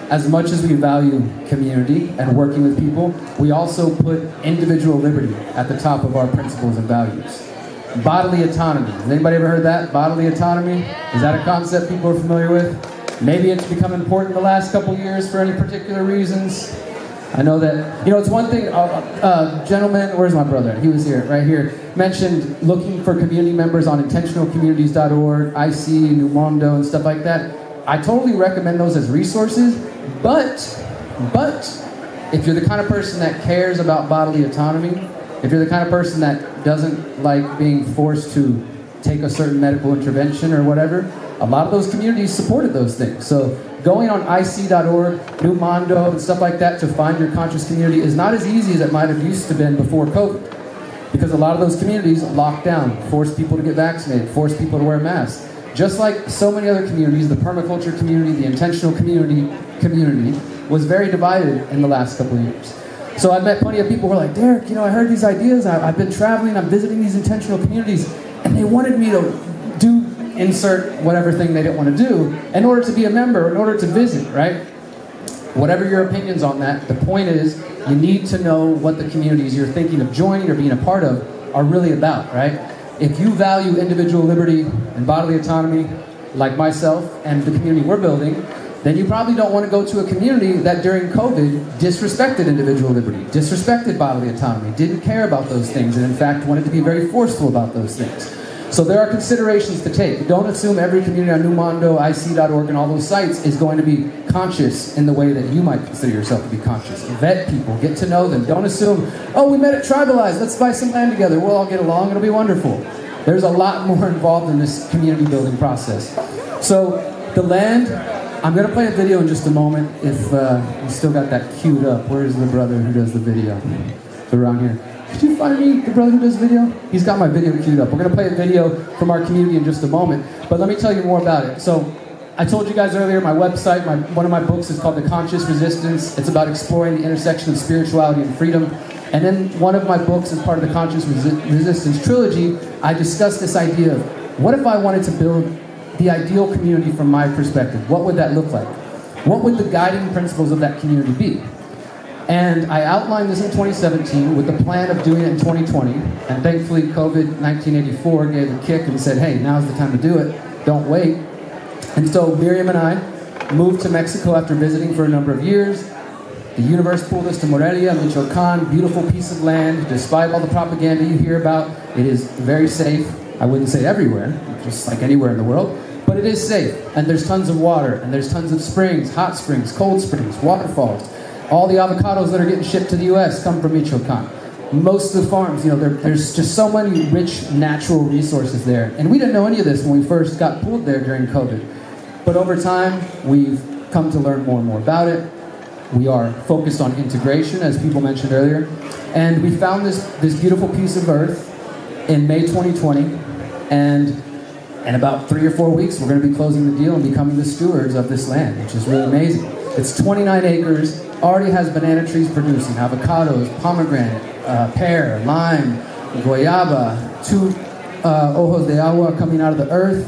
as much as we value community and working with people, we also put individual liberty at the top of our principles and values. Bodily autonomy. Has anybody ever heard that? Bodily autonomy? Is that a concept people are familiar with? Maybe it's become important the last couple years for any particular reasons. I know that, it's one thing, gentleman, where's my brother? He was here, right here, mentioned looking for community members on intentionalcommunities.org, IC, New Mondo, and stuff like that. I totally recommend those as resources, but, if you're the kind of person that cares about bodily autonomy, if you're the kind of person that doesn't like being forced to take a certain medical intervention or whatever, a lot of those communities supported those things. So going on IC.org, New Mondo, and stuff like that to find your conscious community is not as easy as it might have used to been before COVID. Because a lot of those communities locked down, forced people to get vaccinated, forced people to wear masks. Just like so many other communities, the permaculture community, the intentional community was very divided in the last couple of years. So I've met plenty of people who are like, Derek, I heard these ideas, I've been traveling, I'm visiting these intentional communities, and they wanted me to do insert whatever thing they didn't want to do in order to be a member, in order to visit, right? Whatever your opinions on that, the point is you need to know what the communities you're thinking of joining or being a part of are really about, right? If you value individual liberty and bodily autonomy, like myself and the community we're building, then you probably don't want to go to a community that during COVID disrespected individual liberty, disrespected bodily autonomy, didn't care about those things, and in fact wanted to be very forceful about those things. So there are considerations to take. Don't assume every community on New Mondo, IC.org, and all those sites is going to be conscious in the way that you might consider yourself to be conscious. Vet people, get to know them. Don't assume, oh, we met at Tribalize, let's buy some land together, we'll all get along, it'll be wonderful. There's a lot more involved in this community building process. So the land, I'm going to play a video in just a moment if you still got that queued up. Where's the brother who does the video? It's around here. Could you find me the brother who does video? He's got my video queued up. We're going to play a video from our community in just a moment, but let me tell you more about it. So I told you guys earlier, my website, one of my books is called The Conscious Resistance. It's about exploring the intersection of spirituality and freedom. And then one of my books, as part of the Conscious Resistance trilogy, I discussed this idea of what if I wanted to build the ideal community from my perspective? What would that look like? What would the guiding principles of that community be? And I outlined this in 2017 with the plan of doing it in 2020. And thankfully, COVID-1984 gave a kick and said, hey, now's the time to do it. Don't wait. And so Miriam and I moved to Mexico after visiting for a number of years. The universe pulled us to Morelia, Michoacan, beautiful piece of land. Despite all the propaganda you hear about, it is very safe. I wouldn't say everywhere, just like anywhere in the world, but it is safe. And there's tons of water, and there's tons of springs, hot springs, cold springs, waterfalls. All the avocados that are getting shipped to the US come from Michoacan. Most of the farms, there's just so many rich natural resources there. And we didn't know any of this when we first got pulled there during COVID. But over time, we've come to learn more and more about it. We are focused on integration, as people mentioned earlier. And we found this beautiful piece of earth in May 2020. And in about 3 or 4 weeks, we're going to be closing the deal and becoming the stewards of this land, which is really amazing. It's 29 acres, already has banana trees producing, avocados, pomegranate, pear, lime, guayaba, 2 ojos de agua coming out of the earth.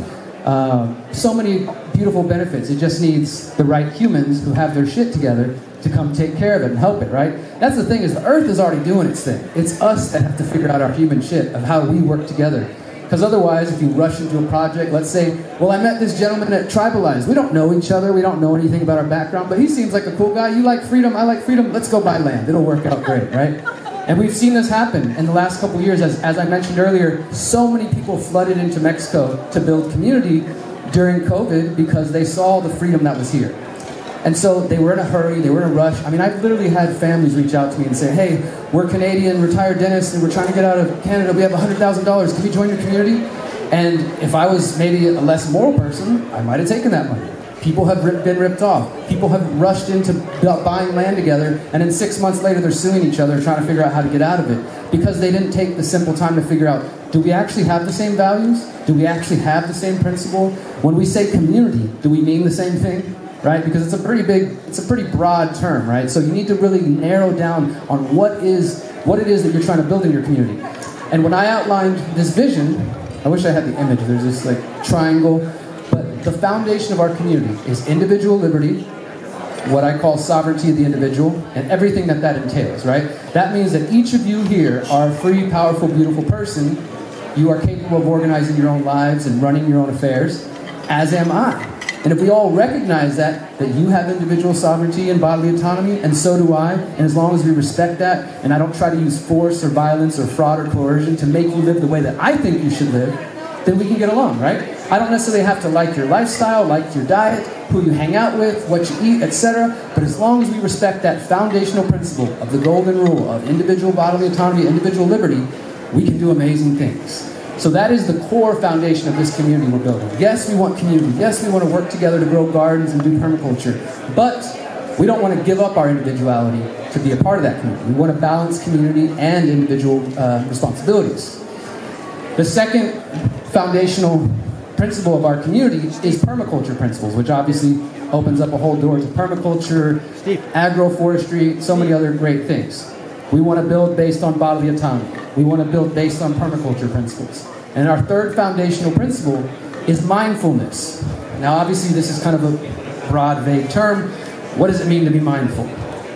So many beautiful benefits. It just needs the right humans who have their shit together to come take care of it and help it, right? That's the thing, is the earth is already doing its thing. It's us that have to figure out our human shit of how we work together. Because otherwise, if you rush into a project, let's say, well, I met this gentleman at Tribalize. We don't know each other. We don't know anything about our background, but he seems like a cool guy. You like freedom. I like freedom. Let's go buy land. It'll work out great, right? And we've seen this happen in the last couple of years. As I mentioned earlier, so many people flooded into Mexico to build community during COVID because they saw the freedom that was here. And so they were in a hurry, they were in a rush. I mean, I've literally had families reach out to me and say, hey, we're Canadian, retired dentists, and we're trying to get out of Canada. We have $100,000. Can we join your community? And if I was maybe a less moral person, I might have taken that money. People have been ripped off. People have rushed into buying land together, and then 6 months later they're suing each other, trying to figure out how to get out of it, because they didn't take the simple time to figure out, do we actually have the same values? Do we actually have the same principle? When we say community, do we mean the same thing? Right? Because it's a pretty broad term, right? So you need to really narrow down on what it is that you're trying to build in your community. And when I outlined this vision, I wish I had the image. There's this triangle, but the foundation of our community is individual liberty, what I call sovereignty of the individual and everything that that entails, right? That means that each of you here are a free, powerful, beautiful person. You are capable of organizing your own lives and running your own affairs, as am I. And if we all recognize that you have individual sovereignty and bodily autonomy, and so do I, and as long as we respect that, and I don't try to use force or violence or fraud or coercion to make you live the way that I think you should live, then we can get along, right? I don't necessarily have to like your lifestyle, like your diet, who you hang out with, what you eat, etc. But as long as we respect that foundational principle of the golden rule of individual bodily autonomy, individual liberty, we can do amazing things. So that is the core foundation of this community we're building. Yes, we want community. Yes, we want to work together to grow gardens and do permaculture. But we don't want to give up our individuality to be a part of that community. We want to balance community and individual responsibilities. The second foundational principle of our community is permaculture principles, which obviously opens up a whole door to permaculture, agroforestry, so many other great things. We want to build based on bodily autonomy. We want to build based on permaculture principles. And our third foundational principle is mindfulness. Now, obviously, this is kind of a broad, vague term. What does it mean to be mindful?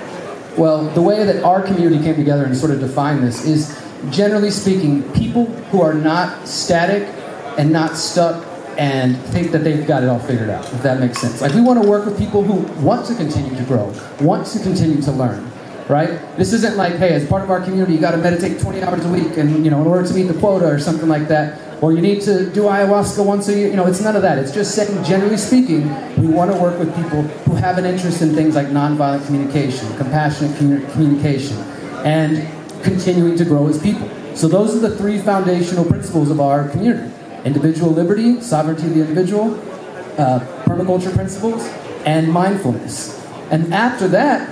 Well, the way that our community came together and sort of defined this is, generally speaking, people who are not static and not stuck and think that they've got it all figured out, if that makes sense. Like, we want to work with people who want to continue to grow, want to continue to learn, right? This isn't like, hey, as part of our community, you got to meditate 20 hours a week and, in order to meet the quota or something like that, or you need to do ayahuasca once a year. It's none of that. It's just saying, generally speaking, we want to work with people who have an interest in things like nonviolent communication, compassionate communication, and continuing to grow as people. So those are the three foundational principles of our community. Individual liberty, sovereignty of the individual, permaculture principles, and mindfulness. And after that,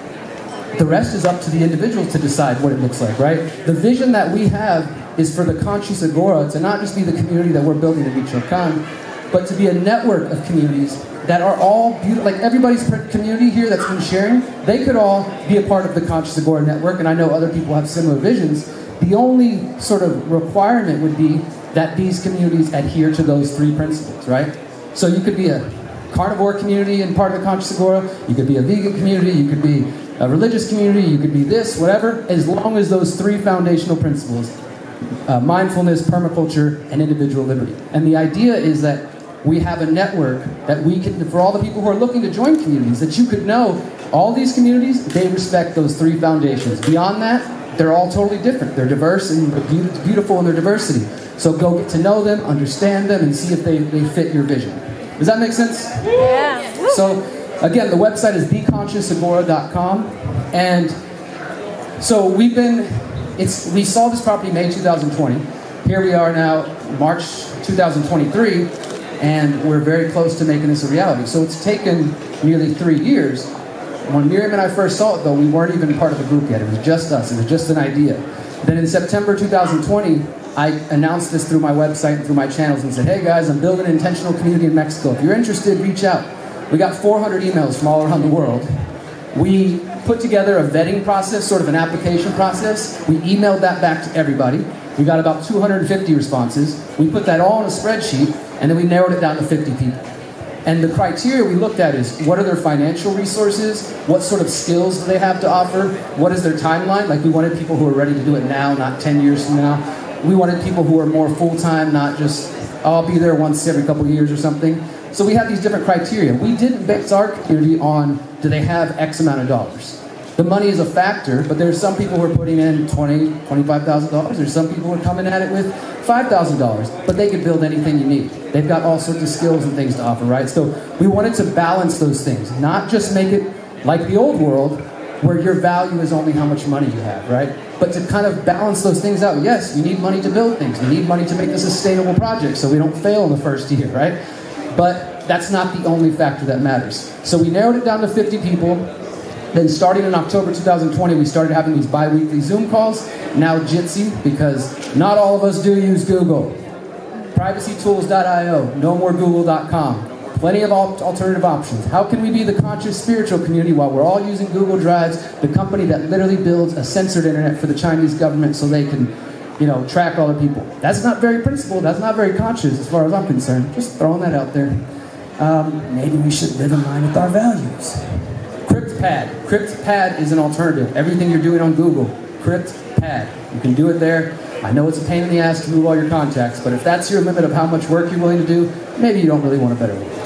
the rest is up to the individual to decide what it looks like, right? The vision that we have is for the Conscious Agora to not just be the community that we're building in Michoacan, but to be a network of communities that are all beautiful. Like, everybody's community here that's been sharing, they could all be a part of the Conscious Agora network, and I know other people have similar visions. The only sort of requirement would be that these communities adhere to those three principles, right? So you could be a carnivore community and part of the Conscious Agora, you could be a vegan community, you could be a religious community, you could be this, whatever, as long as those three foundational principles, mindfulness, permaculture, and individual liberty. And the idea is that we have a network that we can, for all the people who are looking to join communities, that you could know all these communities, they respect those three foundations. Beyond that, they're all totally different. They're diverse and beautiful in their diversity. So go get to know them, understand them, and see if they fit your vision. Does that make sense? Yeah. So, again, the website is theconsciousagora.com. And so we saw this property May 2020. Here we are now, March 2023, and we're very close to making this a reality. So it's taken nearly 3 years. When Miriam and I first saw it, though, we weren't even part of the group yet. It was just us. It was just an idea. Then in September 2020, I announced this through my website and through my channels and said, hey guys, I'm building an intentional community in Mexico. If you're interested, reach out. We got 400 emails from all around the world. We put together a vetting process, sort of an application process. We emailed that back to everybody. We got about 250 responses. We put that all in a spreadsheet, and then we narrowed it down to 50 people. And the criteria we looked at is, what are their financial resources? What sort of skills do they have to offer? What is their timeline? Like, we wanted people who are ready to do it now, not 10 years from now. We wanted people who are more full-time, not just, oh, I'll be there once every couple of years or something. So we had these different criteria. We didn't base our community on, do they have X amount of dollars? The money is a factor, but there's some people who are putting in $20,000, $25,000. There's some people who are coming at it with $5,000, but they could build anything you need. They've got all sorts of skills and things to offer, right? So we wanted to balance those things, not just make it like the old world, where your value is only how much money you have, right? But to kind of balance those things out. Yes, you need money to build things. You need money to make a sustainable project so we don't fail in the first year, right? But that's not the only factor that matters. So we narrowed it down to 50 people. Then starting in October 2020, we started having these bi-weekly Zoom calls. Now Jitsi, because not all of us do use Google. Privacytools.io, no more Google.com. Plenty of alternative options. How can we be the conscious spiritual community while we're all using Google Drives, the company that literally builds a censored internet for the Chinese government so they can, track all the people? That's not very principled. That's not very conscious as far as I'm concerned. Just throwing that out there. Maybe we should live in line with our values. CryptPad. CryptPad is an alternative. Everything you're doing on Google, CryptPad. You can do it there. I know it's a pain in the ass to move all your contacts, but if that's your limit of how much work you're willing to do, maybe you don't really want a better limit.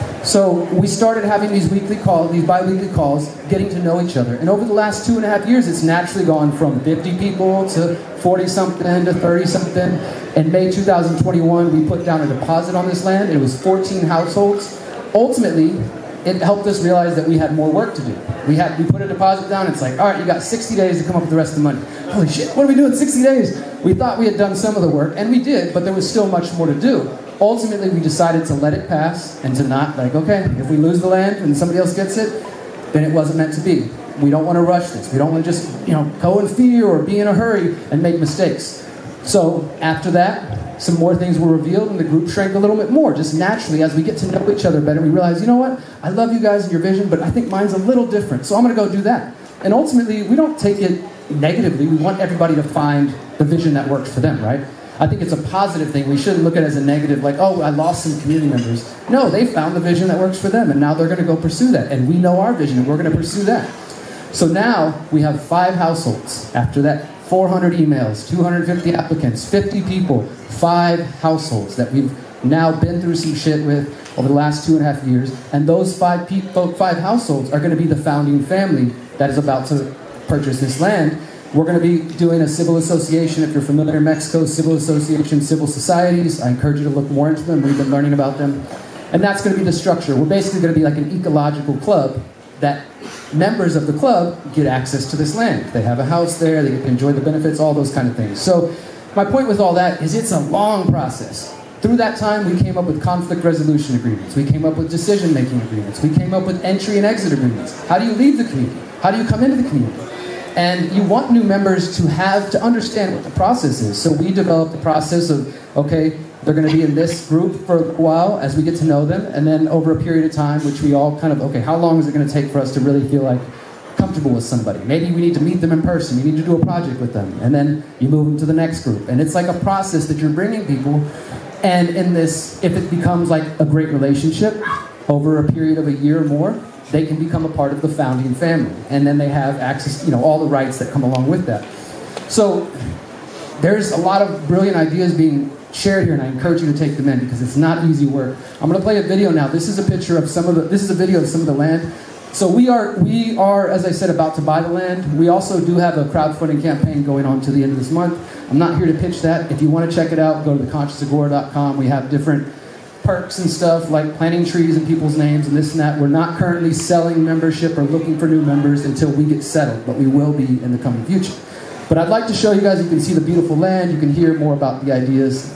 So we started having these weekly calls, these bi-weekly calls, getting to know each other. And over the last 2.5 years, it's naturally gone from 50 people to 40-something to 30-something. In May 2021, we put down a deposit on this land. It was 14 households. Ultimately, it helped us realize that we had more work to do. We put a deposit down, it's like, all right, you got 60 days to come up with the rest of the money. Holy shit, what are we doing in 60 days? We thought we had done some of the work, and we did, but there was still much more to do. Ultimately, we decided to let it pass and to not, like, okay, if we lose the land and somebody else gets it, then it wasn't meant to be. We don't want to rush this. We don't want to just, go in fear or be in a hurry and make mistakes. So after that, some more things were revealed and the group shrank a little bit more. Just naturally, as we get to know each other better, we realize, you know what? I love you guys and your vision, but I think mine's a little different. So I'm going to go do that. And ultimately, we don't take it negatively. We want everybody to find the vision that works for them, right? I think it's a positive thing. We shouldn't look at it as a negative, like, oh, I lost some community members. No, they found the vision that works for them, and now they're going to go pursue that. And we know our vision, and we're going to pursue that. So now we have 5 households. After that, 400 emails, 250 applicants, 50 people, 5 households that we've now been through some shit with over the last 2.5 years. And those 5 households are going to be the founding family that is about to purchase this land. We're going to be doing a civil association. If you're familiar in Mexico, civil association, civil societies. I encourage you to look more into them. We've been learning about them. And that's going to be the structure. We're basically going to be like an ecological club that members of the club get access to this land. They have a house there, they get to enjoy the benefits, all those kind of things. So my point with all that is it's a long process. Through that time, we came up with conflict resolution agreements. We came up with decision-making agreements. We came up with entry and exit agreements. How do you leave the community? How do you come into the community? And you want new members to understand what the process is. So we developed the process of, okay, they're going to be in this group for a while as we get to know them, and then over a period of time, which we all kind of, okay, how long is it going to take for us to really feel like comfortable with somebody? Maybe we need to meet them in person. We need to do a project with them, and then you move them to the next group. And it's like a process that you're bringing people, and in this, if it becomes like a great relationship over a period of a year or more, they can become a part of the founding family, and then they have access, all the rights that come along with that. So there's a lot of brilliant ideas being shared here, and I encourage you to take them in because it's not easy work. I'm going to play a video now. This is a video of some of the land. So we are, as I said, about to buy the land. We also do have a crowdfunding campaign going on to the end of this month. I'm not here to pitch that. If you want to check it out, go to theconsciousagora.com. We have different perks and stuff like planting trees in people's names and this and that. We're not currently selling membership or looking for new members until we get settled, but we will be in the coming future. But I'd like to show you guys, you can see the beautiful land, you can hear more about the ideas,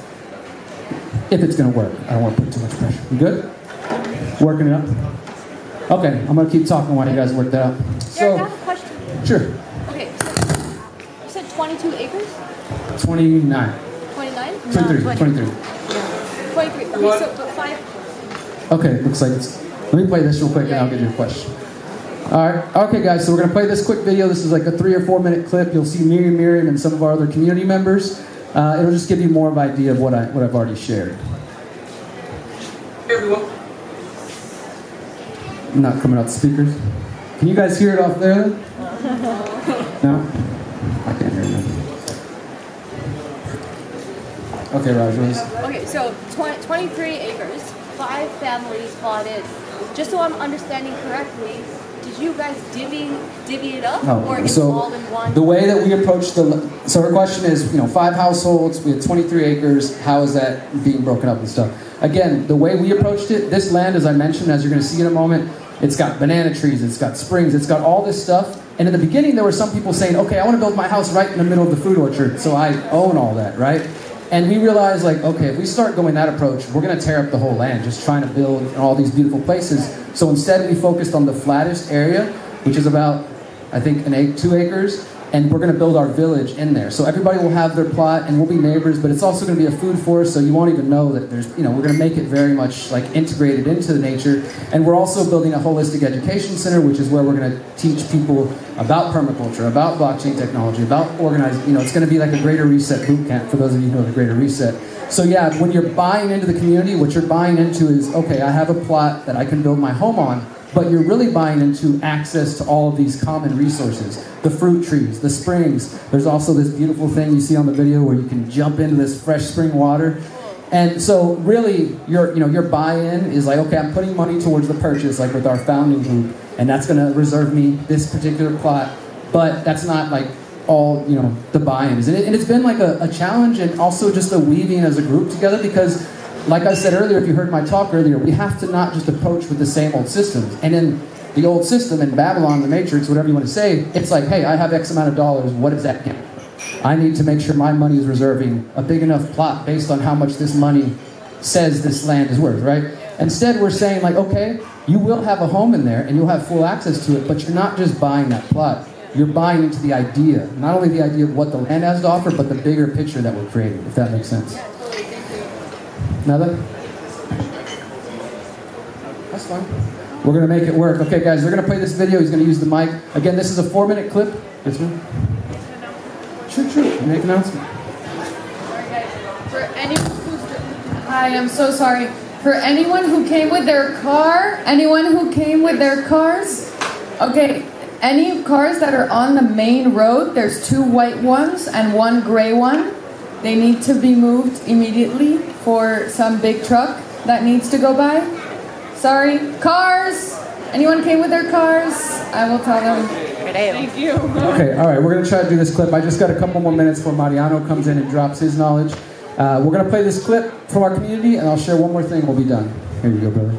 if it's going to work. I don't want to put too much pressure. You good? Working it up? Okay, I'm going to keep talking while you guys work that out. So, I have a question. Sure. Okay, so you said 22 acres? 29. 29? 23. 23. 23. Okay, so but 5. Okay, looks like it's... Let me play this real quick and I'll get you a question. Alright, okay guys, so we're going to play this quick video. This is like a 3 or 4 minute clip. You'll see Miriam and some of our other community members. It'll just give you more of an idea of what I've already shared. Hey everyone. I'm not coming out the speakers. Can you guys hear it off there? No? I can't hear it. Okay, Raj, Okay, so 23 acres, 5 families bought it. Just so I'm understanding correctly, did you guys divvy it up, or it's all in one? The way that we approach so her question is, 5 households, we had 23 acres, how is that being broken up and stuff? Again, the way we approached it, this land, as I mentioned, as you're going to see in a moment, it's got banana trees, it's got springs, it's got all this stuff. And in the beginning, there were some people saying, okay, I want to build my house right in the middle of the fruit orchard, so I own all that, right? And we realized, okay, if we start going that approach, we're going to tear up the whole land, just trying to build in all these beautiful places. So instead, we focused on the flattest area, which is about, I think, 2 acres, and we're going to build our village in there. So everybody will have their plot, and we'll be neighbors, but it's also going to be a food forest, so you won't even know that there's, we're going to make it very much like integrated into the nature. And we're also building a holistic education center, which is where we're going to teach people about permaculture, about blockchain technology, about organized, it's going to be like a Greater Reset boot camp for those of you who know the Greater Reset. So yeah, when you're buying into the community, what you're buying into is, okay, I have a plot that I can build my home on, but you're really buying into access to all of these common resources. The fruit trees, the springs. There's also this beautiful thing you see on the video where you can jump into this fresh spring water. And so really, your buy-in is like, okay, I'm putting money towards the purchase, like with our founding group, and that's going to reserve me this particular plot. But that's not like all, the buy-ins. And it's been like a challenge, and also just the weaving as a group together, because like I said earlier, if you heard my talk earlier, we have to not just approach with the same old systems. And in the old system, in Babylon, the Matrix, whatever you want to say, it's like, hey, I have X amount of dollars, what does that get? I need to make sure my money is reserving a big enough plot based on how much this money says this land is worth, right? Instead, we're saying like, okay, you will have a home in there and you'll have full access to it, but you're not just buying that plot. You're buying into the idea, not only the idea of what the land has to offer, but the bigger picture that we're creating, if that makes sense. Another? That's fine. We're going to make it work. Okay, guys, they're going to play this video. He's going to use the mic. Again, this is a 4-minute clip. Yes, ma'am? Sure. Make an announcement. For anyone I am so sorry. For anyone who came with their car, anyone who came with their cars, okay, any cars that are on the main road, there's 2 white ones and 1 gray one. They need to be moved immediately for some big truck that needs to go by. Sorry. Cars! Anyone came with their cars? I will tell them. Thank you. Okay, all right, we're going to try to do this clip. I just got a couple more minutes before Mariano comes in and drops his knowledge. We're going to play this clip from our community, and I'll share one more thing and we'll be done. Here you go, brother.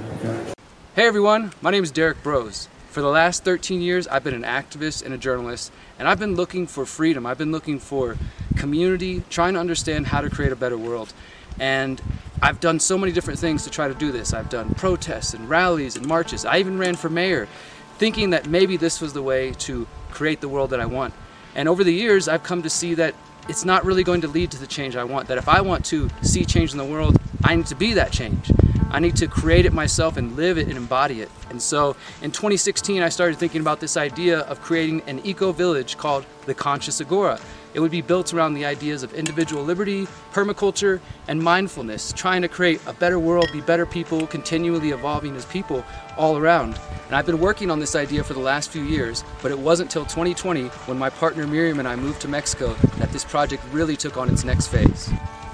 Hey everyone, my name is Derek Brose. For the last 13 years, I've been an activist and a journalist, and I've been looking for freedom. I've been looking for community, trying to understand how to create a better world. And I've done so many different things to try to do this. I've done protests and rallies and marches. I even ran for mayor, thinking that maybe this was the way to create the world that I want. And over the years, I've come to see that it's not really going to lead to the change I want. That if I want to see change in the world, I need to be that change. I need to create it myself and live it and embody it. And so in 2016, I started thinking about this idea of creating an eco-village called the Conscious Agora. It would be built around the ideas of individual liberty, permaculture, and mindfulness, trying to create a better world, be better people, continually evolving as people all around. And I've been working on this idea for the last few years, but it wasn't till 2020 when my partner Miriam and I moved to Mexico that this project really took on its next phase.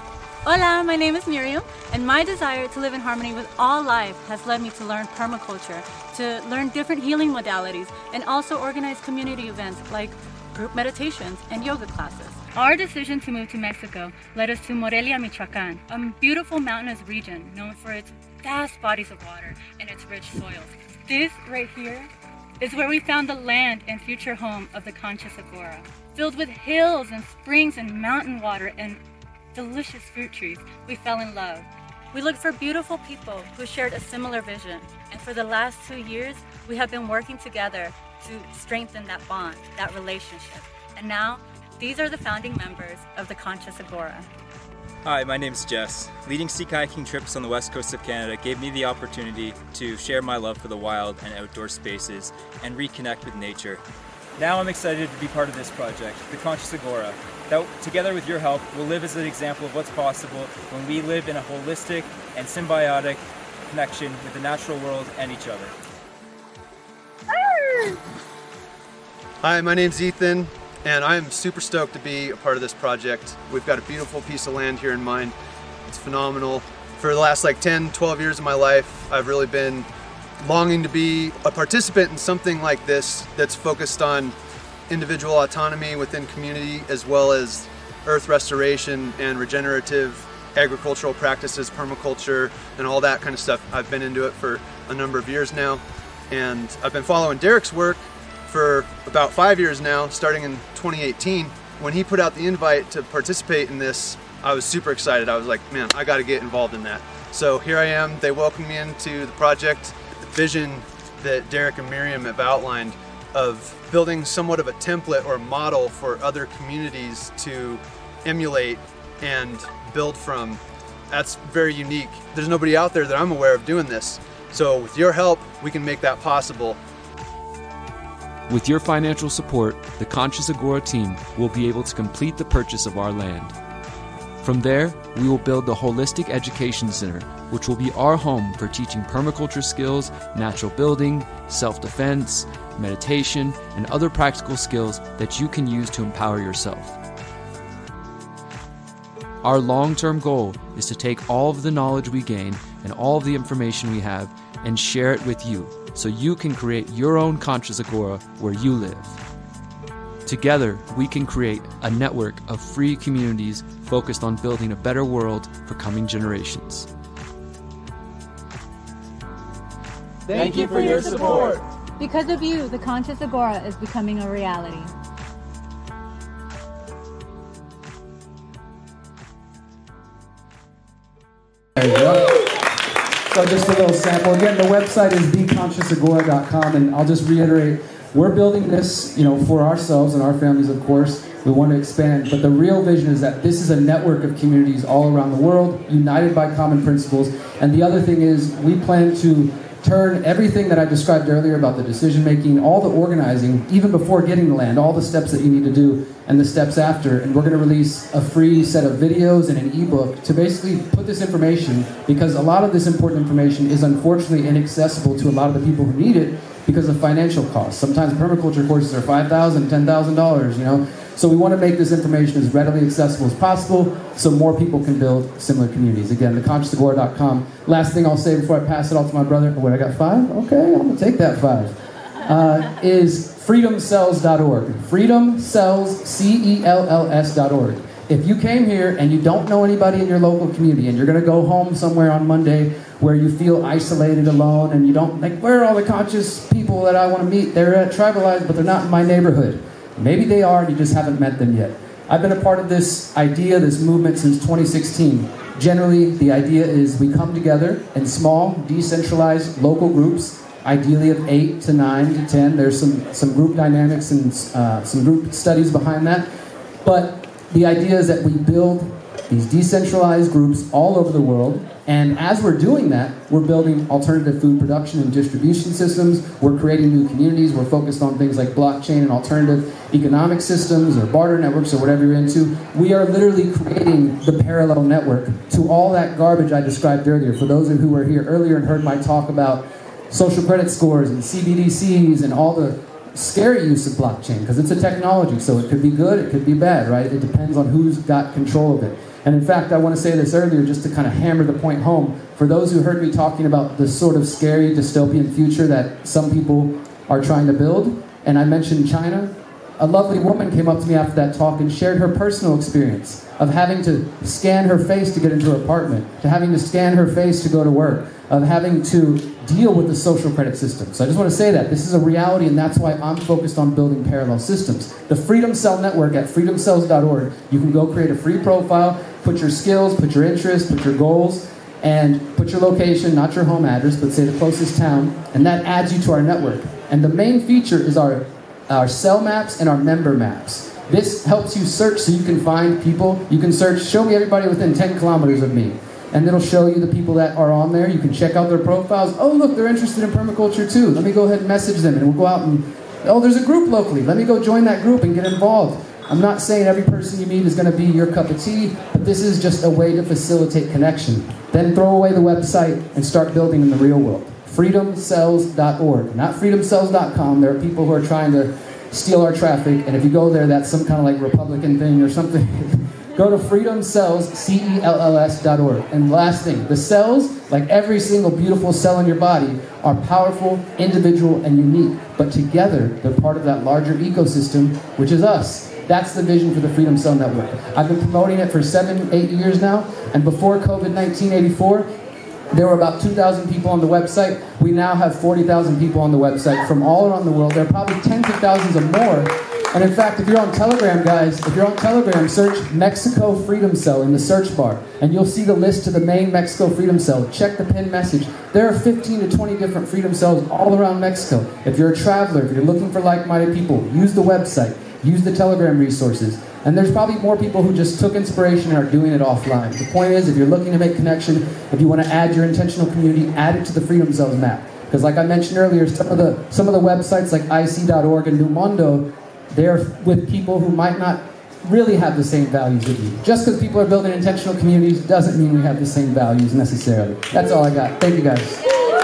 Hola, my name is Miriam, and my desire to live in harmony with all life has led me to learn permaculture, to learn different healing modalities, and also organize community events like group meditations and yoga classes. Our decision to move to Mexico led us to Morelia, Michoacán, a beautiful mountainous region known for its vast bodies of water and its rich soils. This right here is where we found the land and future home of the Conscious Agora, filled with hills and springs and mountain water and delicious fruit trees. We fell in love. We looked for beautiful people who shared a similar vision, and for the last 2 years, we have been working together to strengthen that bond, that relationship. And now, these are the founding members of the Conscious Agora. Hi, my name is Jess. Leading sea kayaking trips on the west coast of Canada gave me the opportunity to share my love for the wild and outdoor spaces and reconnect with nature. Now I'm excited to be part of this project, the Conscious Agora, that together with your help will live as an example of what's possible when we live in a holistic and symbiotic connection with the natural world and each other. Hi, my name's Ethan, and I'm super stoked to be a part of this project. We've got a beautiful piece of land here in mind. It's phenomenal. For the last 10, 12 years of my life, I've really been longing to be a participant in something like this that's focused on individual autonomy within community, as well as earth restoration and regenerative agricultural practices, permaculture, and all that kind of stuff. I've been into it for a number of years now, and I've been following Derek's work for about 5 years now, starting in 2018. When he put out the invite to participate in this, I was super excited. I was like, man, I got to get involved in that. So here I am. They welcomed me into the project. The vision that Derek and Miriam have outlined of building somewhat of a template or model for other communities to emulate and build from, that's very unique. There's nobody out there that I'm aware of doing this. So with your help, we can make that possible. With your financial support, the Conscious Agora team will be able to complete the purchase of our land. From there, we will build the Holistic Education Center, which will be our home for teaching permaculture skills, natural building, self-defense, meditation, and other practical skills that you can use to empower yourself. Our long-term goal is to take all of the knowledge we gain and all of the information we have and share it with you so you can create your own Conscious Agora where you live. Together, we can create a network of free communities focused on building a better world for coming generations. Thank you for your support. Because of you, the Conscious Agora is becoming a reality. There you go. So just a little sample. Again, the website is theconsciousagora.com, and I'll just reiterate, we're building this, for ourselves and our families, of course. We want to expand, but the real vision is that this is a network of communities all around the world, united by common principles. And the other thing is, we plan to turn everything that I described earlier about the decision-making, all the organizing, even before getting the land, all the steps that you need to do, and the steps after. And we're going to release a free set of videos and an ebook to basically put this information, because a lot of this important information is unfortunately inaccessible to a lot of the people who need it because of financial costs. Sometimes permaculture courses are $5,000, $10,000, So we want to make this information as readily accessible as possible so more people can build similar communities. Again, theconsciousagora.com. Last thing I'll say before I pass it off to my brother, what, I got 5? Okay, I'm going to take that 5. Is freedomcells.org. Freedomcells.org. If you came here and you don't know anybody in your local community and you're going to go home somewhere on Monday where you feel isolated, alone, and you don't, where are all the conscious people that I want to meet? They're tribalized, but they're not in my neighborhood. Maybe they are, and you just haven't met them yet. I've been a part of this idea, this movement, since 2016. Generally, the idea is we come together in small, decentralized, local groups, ideally of 8 to 9 to 10. There's some group dynamics and some group studies behind that. But the idea is that we build these decentralized groups all over the world, and as we're doing that, we're building alternative food production and distribution systems, we're creating new communities, we're focused on things like blockchain and alternative economic systems or barter networks or whatever you're into. We are literally creating the parallel network to all that garbage I described earlier. For those of you who were here earlier and heard my talk about social credit scores and CBDCs and all the scary use of blockchain, because it's a technology, so it could be good, it could be bad, right? It depends on who's got control of it. And in fact, I want to say this earlier just to kind of hammer the point home. For those who heard me talking about the sort of scary dystopian future that some people are trying to build, and I mentioned China, a lovely woman came up to me after that talk and shared her personal experience of having to scan her face to get into her apartment, to having to scan her face to go to work, of having to deal with the social credit system. So I just want to say that this is a reality, and that's why I'm focused on building parallel systems. The Freedom Cell Network at freedomcells.org, you can go create a free profile, put your skills, put your interests, put your goals, and put your location, not your home address, but say the closest town, and that adds you to our network. And the main feature is our cell maps and our member maps. This helps you search so you can find people. You can search, show me everybody within 10 kilometers of me. And it'll show you the people that are on there. You can check out their profiles. Oh, look, they're interested in permaculture too. Let me go ahead and message them, and we'll go out and, oh, there's a group locally. Let me go join that group and get involved. I'm not saying every person you meet is going to be your cup of tea, but this is just a way to facilitate connection. Then throw away the website and start building in the real world. Freedomcells.org, not freedomcells.com. There are people who are trying to steal our traffic, and if you go there, that's some kind of Republican thing or something. Go to freedomcells.org. And last thing, the cells, like every single beautiful cell in your body, are powerful, individual, and unique. But together, they're part of that larger ecosystem, which is us. That's the vision for the Freedom Cell Network. I've been promoting it for 7-8 years now, and before COVID-19 84, there were about 2,000 people on the website. We now have 40,000 people on the website from all around the world. There are probably tens of thousands of more. And in fact, if you're on Telegram, guys, if you're on Telegram, search Mexico Freedom Cell in the search bar, and you'll see the list to the main Mexico Freedom Cell. Check the pinned message. There are 15 to 20 different Freedom Cells all around Mexico. If you're a traveler, if you're looking for like-minded people, use the website. Use the Telegram resources. And there's probably more people who just took inspiration and are doing it offline. The point is, if you're looking to make connection, if you want to add your intentional community, add it to the Freedom Cells map. Because like I mentioned earlier, some of the websites like IC.org and Numondo, they're with people who might not really have the same values as you. Just because people are building intentional communities doesn't mean we have the same values necessarily. That's all I got. Thank you guys.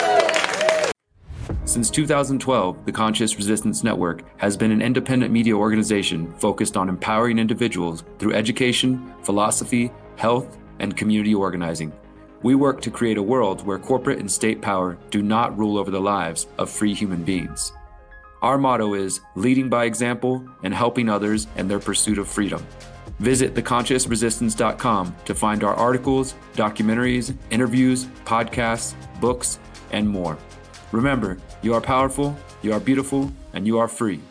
Since 2012, the Conscious Resistance Network has been an independent media organization focused on empowering individuals through education, philosophy, health, and community organizing. We work to create a world where corporate and state power do not rule over the lives of free human beings. Our motto is leading by example and helping others in their pursuit of freedom. Visit theconsciousresistance.com to find our articles, documentaries, interviews, podcasts, books, and more. Remember, you are powerful, you are beautiful, and you are free.